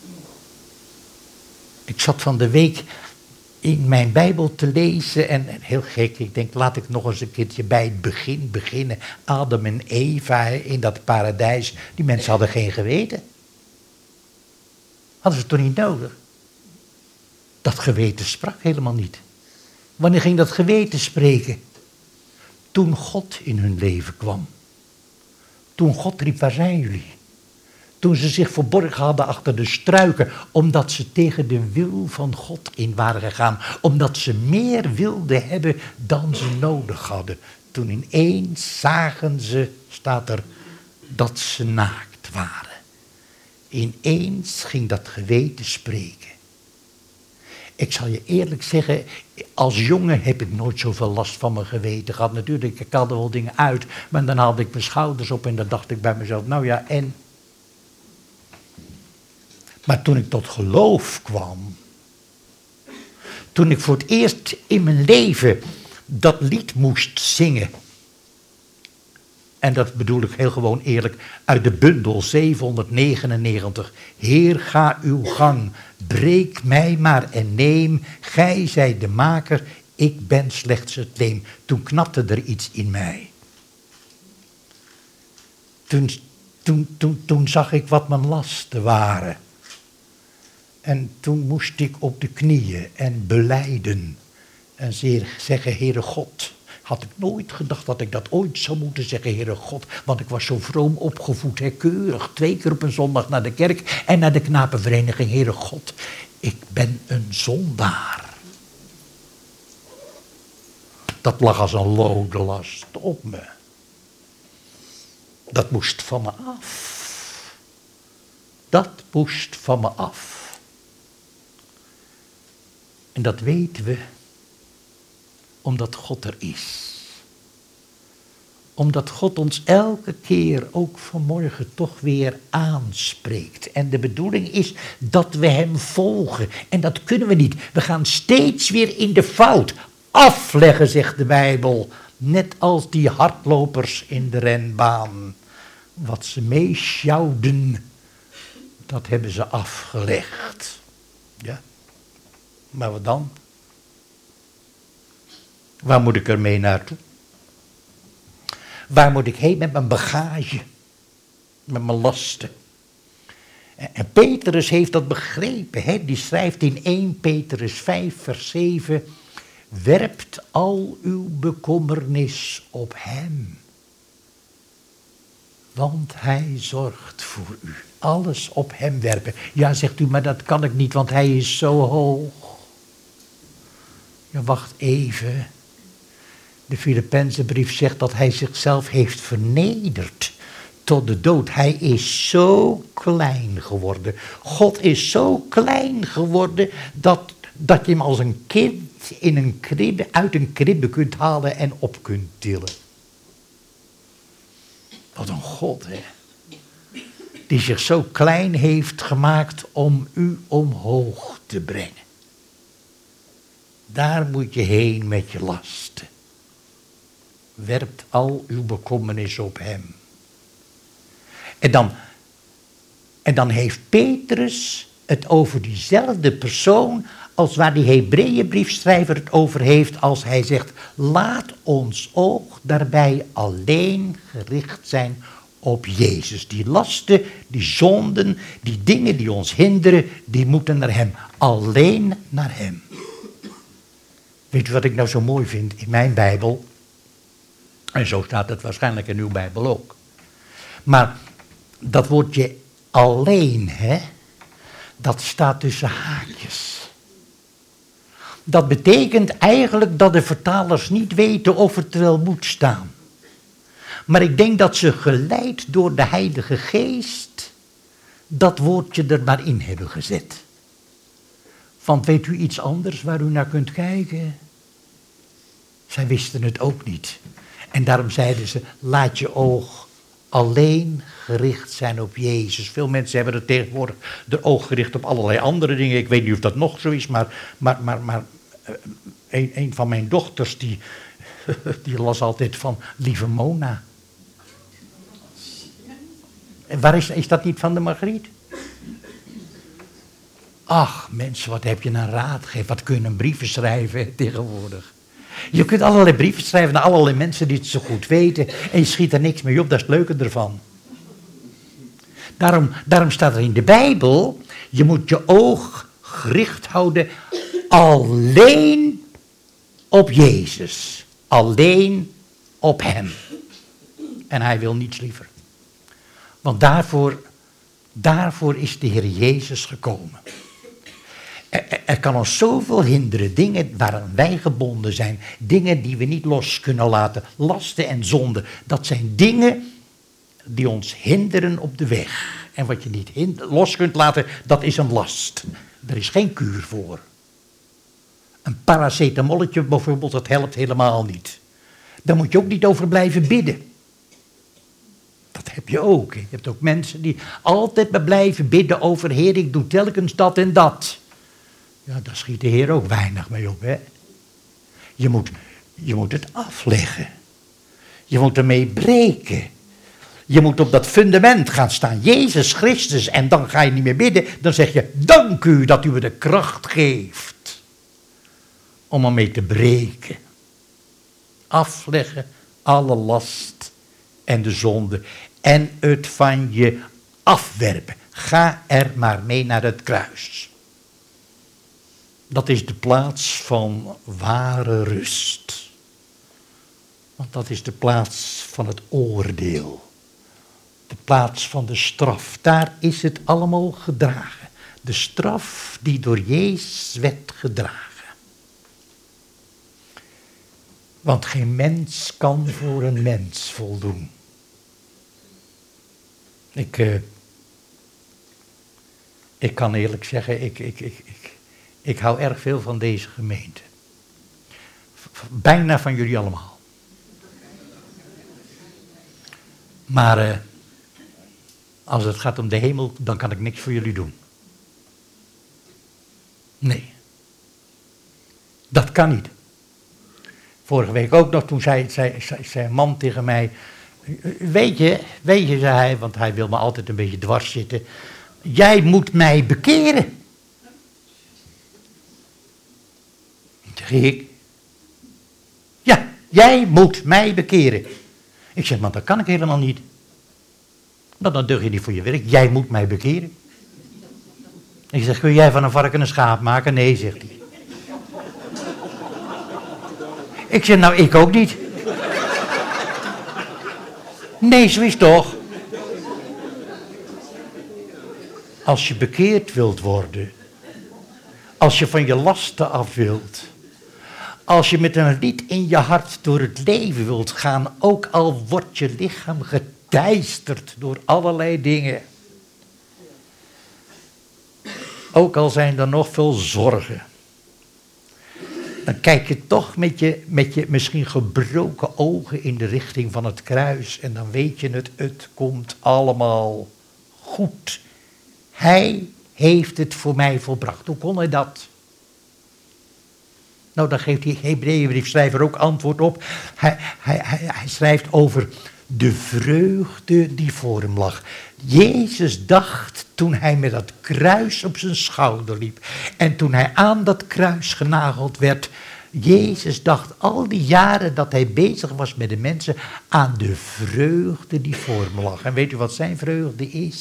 Ik zat van de week in mijn Bijbel te lezen en heel gek, ik denk laat ik nog eens een keertje bij het begin beginnen. Adam en Eva in dat paradijs, die mensen hadden geen geweten. Hadden ze toch niet nodig? Dat geweten sprak helemaal niet. Wanneer ging dat geweten spreken? Toen God in hun leven kwam. Toen God riep, waar zijn jullie? Toen ze zich verborgen hadden achter de struiken, omdat ze tegen de wil van God in waren gegaan. Omdat ze meer wilden hebben dan ze nodig hadden. Toen ineens zagen ze, staat er, dat ze naakt waren. Ineens ging dat geweten spreken. Ik zal je eerlijk zeggen, als jongen heb ik nooit zoveel last van mijn geweten gehad. Natuurlijk, ik haalde wel dingen uit, maar dan haalde ik mijn schouders op en dan dacht ik bij mezelf, nou ja, en? Maar toen ik tot geloof kwam, toen ik voor het eerst in mijn leven dat lied moest zingen, en dat bedoel ik heel gewoon eerlijk, uit de bundel 799. Heer, ga uw gang, breek mij maar en neem, gij zijt de maker, ik ben slechts het leem. Toen knapte er iets in mij. Toen zag ik wat mijn lasten waren. En toen moest ik op de knieën en belijden en zeggen, Heere God. Had ik nooit gedacht dat ik dat ooit zou moeten zeggen, Heere God. Want ik was zo vroom opgevoed, keurig. 2 keer op een zondag naar de kerk en naar de knapenvereniging. Heere God, ik ben een zondaar. Dat lag als een lode last op me. Dat moest van me af. Dat moest van me af. En dat weten we omdat God er is. Omdat God ons elke keer, ook vanmorgen, toch weer aanspreekt. En de bedoeling is dat we hem volgen. En dat kunnen we niet. We gaan steeds weer in de fout. Afleggen, zegt de Bijbel. Net als die hardlopers in de renbaan. Wat ze meesjouwden, dat hebben ze afgelegd. Ja. Maar wat dan? Waar moet ik ermee naartoe? Waar moet ik heen met mijn bagage? Met mijn lasten? En Petrus heeft dat begrepen. Hè? Die schrijft in 1 Petrus 5 vers 7. Werpt al uw bekommernis op hem. Want hij zorgt voor u. Alles op hem werpen. Ja, zegt u, maar dat kan ik niet, want hij is zo hoog. Ja, wacht even. De Filippenzenbrief zegt dat hij zichzelf heeft vernederd tot de dood. Hij is zo klein geworden. God is zo klein geworden dat je hem als een kind in een kribbe, uit een kribbe kunt halen en op kunt tillen. Wat een God, hè. Die zich zo klein heeft gemaakt om u omhoog te brengen. Daar moet je heen met je lasten. Werpt al uw bekommernis op hem. En dan heeft Petrus het over diezelfde persoon als waar die Hebreeënbriefschrijver het over heeft als hij zegt: laat ons oog daarbij alleen gericht zijn op Jezus. Die lasten, die zonden, die dingen die ons hinderen, die moeten naar hem. Alleen naar hem. Weet u wat ik nou zo mooi vind in mijn Bijbel? En zo staat het waarschijnlijk in uw Bijbel ook. Maar dat woordje alleen, hè, dat staat tussen haakjes. Dat betekent eigenlijk dat de vertalers niet weten of het er wel moet staan. Maar ik denk dat ze geleid door de Heilige Geest dat woordje er maar in hebben gezet. Want weet u iets anders waar u naar kunt kijken? Zij wisten het ook niet. En daarom zeiden ze: laat je oog alleen gericht zijn op Jezus. Veel mensen hebben er tegenwoordig de oog gericht op allerlei andere dingen. Ik weet niet of dat nog zo is, maar een van mijn dochters die las altijd van lieve Mona. En waar is dat niet van de Margriet? Ach mensen, wat heb je een raad gegeven? Wat kun je een brieven schrijven tegenwoordig? Je kunt allerlei brieven schrijven naar allerlei mensen die het zo goed weten. En je schiet er niks mee op, dat is het leuke ervan. Daarom staat er in de Bijbel: je moet je oog gericht houden alleen op Jezus. Alleen op hem. En hij wil niets liever. Want daarvoor is de Heer Jezus gekomen. Er kan ons zoveel hinderen, dingen waaraan wij gebonden zijn, dingen die we niet los kunnen laten, lasten en zonden. Dat zijn dingen die ons hinderen op de weg. En wat je niet los kunt laten, dat is een last. Er is geen kuur voor. Een paracetamolletje bijvoorbeeld, dat helpt helemaal niet. Daar moet je ook niet over blijven bidden. Dat heb je ook. Je hebt ook mensen die altijd maar blijven bidden over: Heer, ik doe telkens dat en dat. Ja, daar schiet de Heer ook weinig mee op, hè. Je moet het afleggen. Je moet ermee breken. Je moet op dat fundament gaan staan, Jezus Christus. En dan ga je niet meer bidden. Dan zeg je: dank u dat u me de kracht geeft om ermee te breken. Afleggen alle last en de zonde. En het van je afwerpen. Ga er maar mee naar het kruis. Dat is de plaats van ware rust. Want dat is de plaats van het oordeel. De plaats van de straf. Daar is het allemaal gedragen. De straf die door Jezus werd gedragen. Want geen mens kan voor een mens voldoen. Ik kan eerlijk zeggen, ik hou erg veel van deze gemeente. Bijna van jullie allemaal. Maar als het gaat om de hemel, dan kan ik niks voor jullie doen. Nee. Dat kan niet. Vorige week ook nog, toen zei een man tegen mij: weet je, zei hij, want hij wil me altijd een beetje dwars zitten. Jij moet mij bekeren. Zeg ik: ja, jij moet mij bekeren. Ik zeg: maar dat kan ik helemaal niet. Nou, dan deug je niet voor je werk. Jij moet mij bekeren. Ik zeg: kun jij van een varken een schaap maken? Nee, zegt hij. Ik zeg: nou, ik ook niet. Nee, zo is toch. Als je bekeerd wilt worden, als je van je lasten af wilt, als je met een lied in je hart door het leven wilt gaan, ook al wordt je lichaam getempeld geteisterd door allerlei dingen. Ook al zijn er nog veel zorgen. Dan kijk je toch met je misschien gebroken ogen in de richting van het kruis. En dan weet je het komt allemaal goed. Hij heeft het voor mij volbracht. Hoe kon hij dat? Nou, daar geeft die Hebreeënbriefschrijver ook antwoord op. Hij schrijft over de vreugde die voor hem lag. Jezus dacht toen hij met dat kruis op zijn schouder liep. En toen hij aan dat kruis genageld werd. Jezus dacht al die jaren dat hij bezig was met de mensen aan de vreugde die voor hem lag. En weet u wat zijn vreugde is?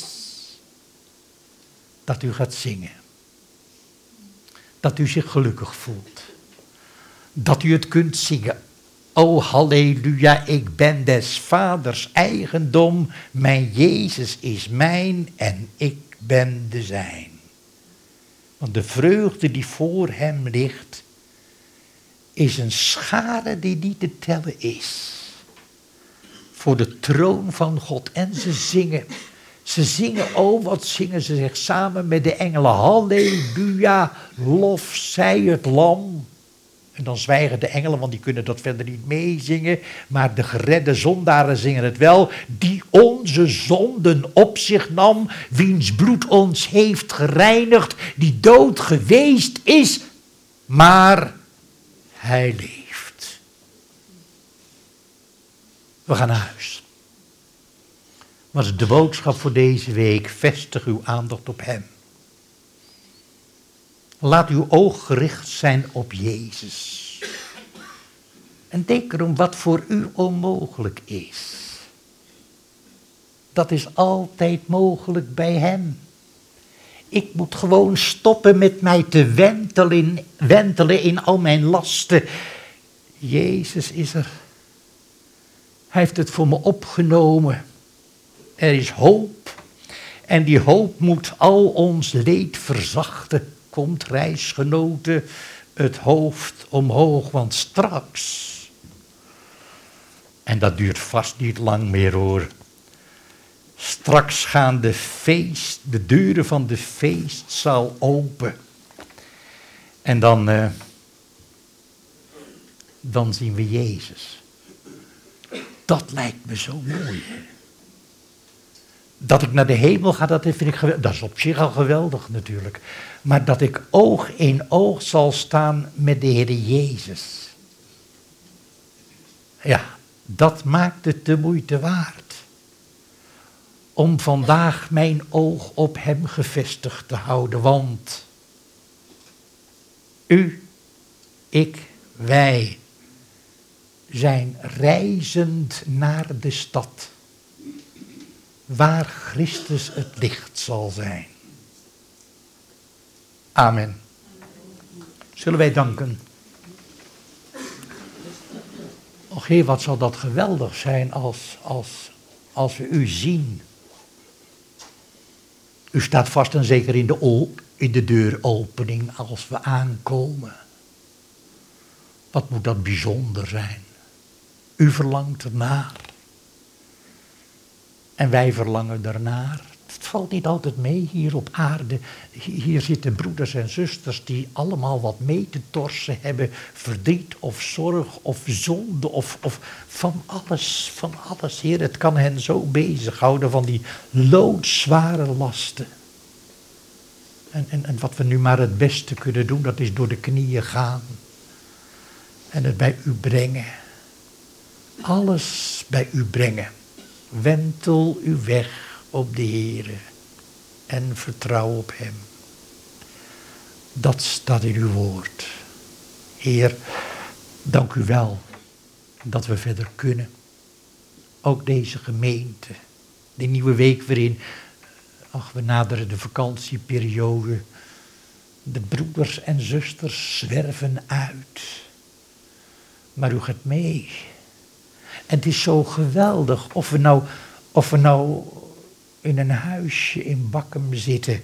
Dat u gaat zingen. Dat u zich gelukkig voelt. Dat u het kunt zingen. O halleluja, ik ben des vaders eigendom. Mijn Jezus is mijn en ik ben de zijn. Want de vreugde die voor hem ligt, is een schare die niet te tellen is. Voor de troon van God. En ze zingen. Ze zingen, oh wat zingen ze zich samen met de engelen. Halleluja, lof zij het lam. En dan zwijgen de engelen, want die kunnen dat verder niet meezingen. Maar de geredde zondaren zingen het wel. Die onze zonden op zich nam, wiens bloed ons heeft gereinigd. Die dood geweest is, maar hij leeft. We gaan naar huis. Wat is de boodschap voor deze week? Vestig uw aandacht op hem. Laat uw oog gericht zijn op Jezus. En denk erom wat voor u onmogelijk is. Dat is altijd mogelijk bij hem. Ik moet gewoon stoppen met mij te wentelen in al mijn lasten. Jezus is er. Hij heeft het voor me opgenomen. Er is hoop. En die hoop moet al ons leed verzachten. Komt reisgenoten het hoofd omhoog, want straks, en dat duurt vast niet lang meer hoor, straks gaan de deuren van de feestzaal open. En dan zien we Jezus. Dat lijkt me zo mooi. Dat ik naar de hemel ga, dat vind ik geweldig. Dat is op zich al geweldig natuurlijk. Maar dat ik oog in oog zal staan met de Heer Jezus. Ja, dat maakt het de moeite waard. Om vandaag mijn oog op hem gevestigd te houden. Want u, ik, wij zijn reizend naar de stad. Waar Christus het licht zal zijn. Amen. Zullen wij danken. Och Heer, wat zal dat geweldig zijn als we u zien. U staat vast en zeker in de deuropening als we aankomen. Wat moet dat bijzonder zijn. U verlangt ernaar. En wij verlangen daarnaar. Het valt niet altijd mee hier op aarde. Hier zitten broeders en zusters die allemaal wat mee te torsen hebben. Verdriet of zorg of zonde of van alles. Heer, het kan hen zo bezighouden van die loodzware lasten. En wat we nu maar het beste kunnen doen, dat is door de knieën gaan. En het bij u brengen. Alles bij u brengen. Wentel uw weg op de Heere en vertrouw op hem. Dat staat in uw woord. Heer, dank u wel dat we verder kunnen. Ook deze gemeente, die nieuwe week waarin, we naderen de vakantieperiode. De broeders en zusters zwerven uit. Maar u gaat mee. En het is zo geweldig of we nou in een huisje in Bakkum zitten.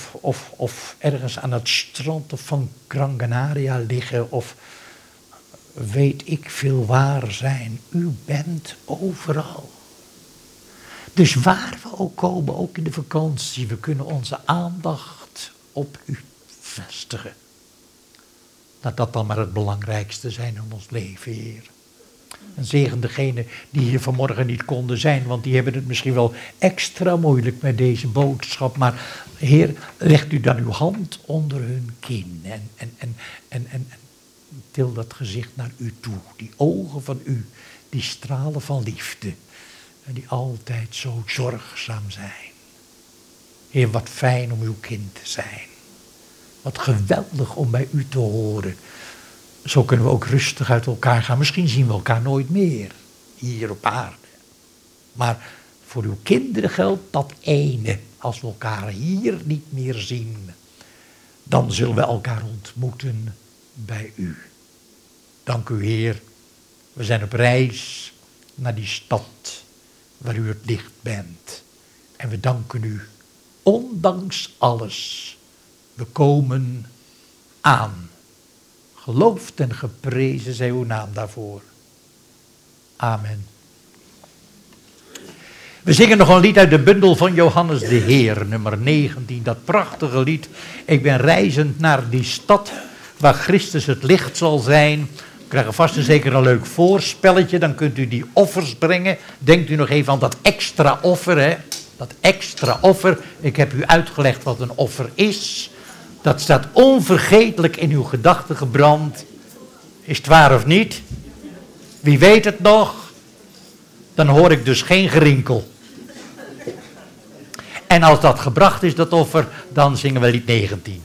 Of ergens aan het strand of van Gran Canaria liggen. Of weet ik veel waar zijn. U bent overal. Dus waar we ook komen, ook in de vakantie, we kunnen onze aandacht op u vestigen. Laat dat dan maar het belangrijkste zijn in ons leven, Heer. En zegen degenen die hier vanmorgen niet konden zijn, want die hebben het misschien wel extra moeilijk met deze boodschap. Maar Heer, legt u dan uw hand onder hun kin en til dat gezicht naar u toe. Die ogen van u, die stralen van liefde en die altijd zo zorgzaam zijn. Heer, wat fijn om uw kind te zijn. Wat geweldig om bij u te horen. Zo kunnen we ook rustig uit elkaar gaan. Misschien zien we elkaar nooit meer hier op aarde. Maar voor uw kinderen geldt dat ene. Als we elkaar hier niet meer zien, dan zullen we elkaar ontmoeten bij u. Dank u, Heer. We zijn op reis naar die stad waar u het licht bent. En we danken u, ondanks alles. We komen aan. Geloofd en geprezen zij uw naam daarvoor. Amen. We zingen nog een lied uit de bundel van Johannes de Heer, nummer 19. Dat prachtige lied. Ik ben reizend naar die stad waar Christus het licht zal zijn. We krijgen vast en zeker een leuk voorspelletje. Dan kunt u die offers brengen. Denkt u nog even aan dat extra offer, hè? Dat extra offer. Ik heb u uitgelegd wat een offer is. Dat staat onvergetelijk in uw gedachten gebrand. Is het waar of niet? Wie weet het nog? Dan hoor ik dus geen gerinkel. En als dat gebracht is, dat offer, dan zingen we lied 19.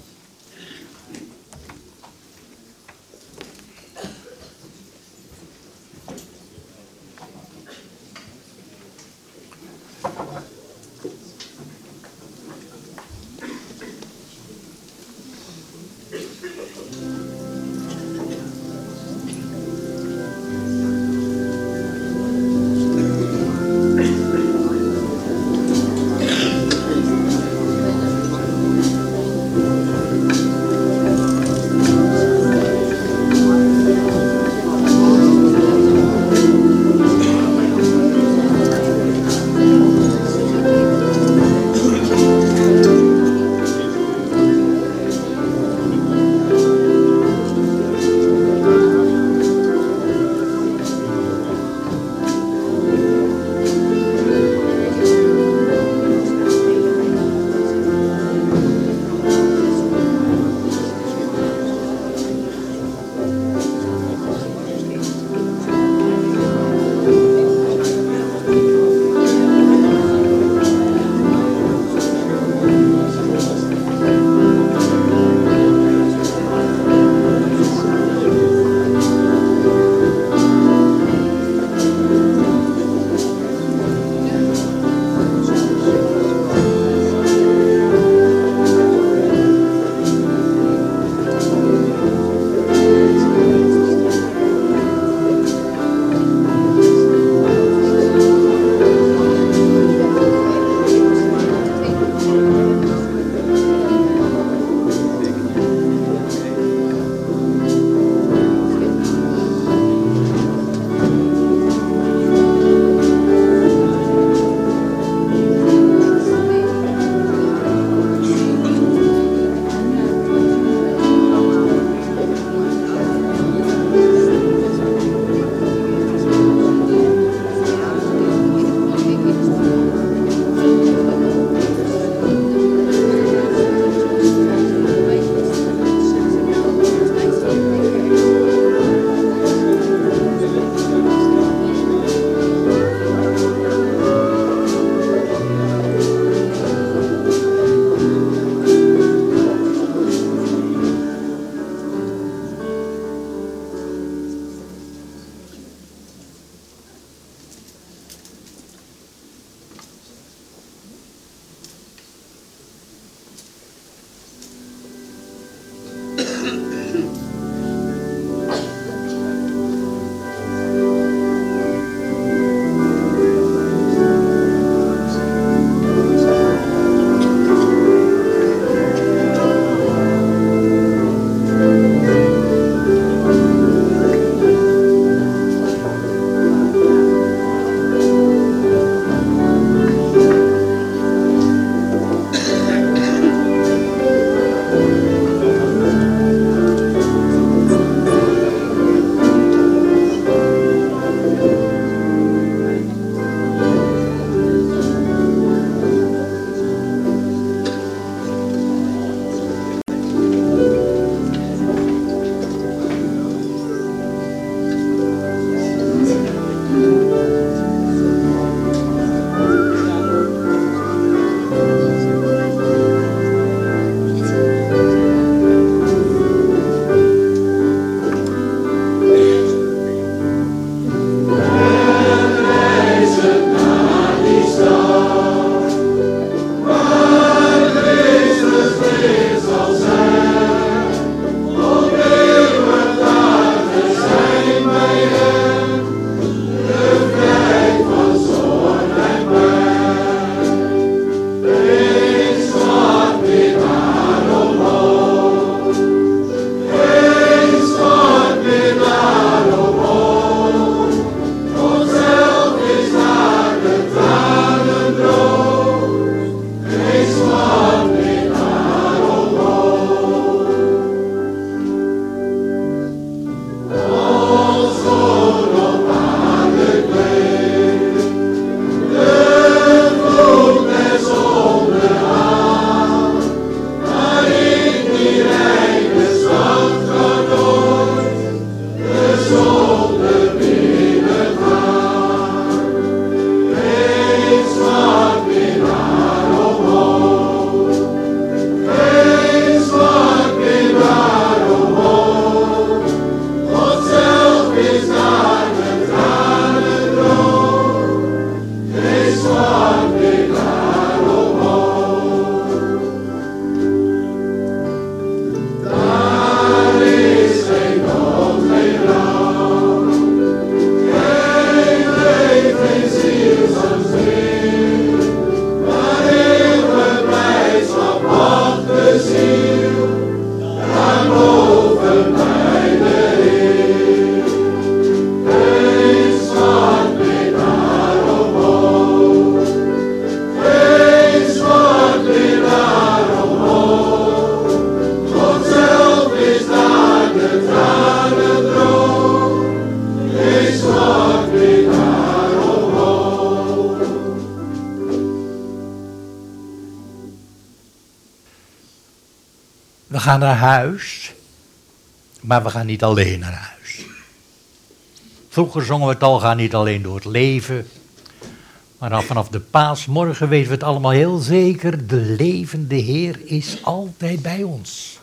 We gaan naar huis, maar we gaan niet alleen naar huis. Vroeger zongen we het al, gaan niet alleen door het leven. Maar vanaf de paasmorgen weten we het allemaal heel zeker. De levende Heer is altijd bij ons.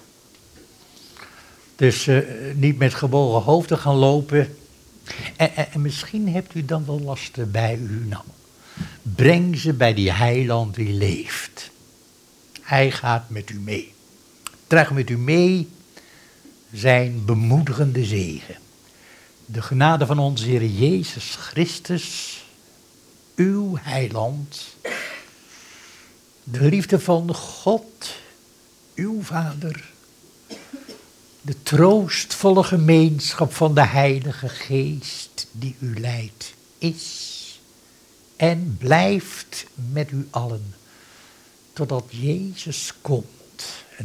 Dus niet met gebogen hoofden gaan lopen. En misschien hebt u dan wel lasten bij u. Nou, breng ze bij die heiland die leeft. Hij gaat met u mee. Draag met u mee zijn bemoedigende zegen. De genade van onze Heer Jezus Christus, uw heiland. De liefde van God, uw Vader. De troostvolle gemeenschap van de Heilige Geest die u leidt, is en blijft met u allen, totdat Jezus komt. En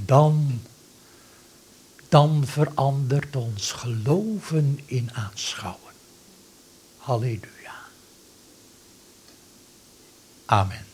dan verandert ons geloven in aanschouwen. Halleluja. Amen.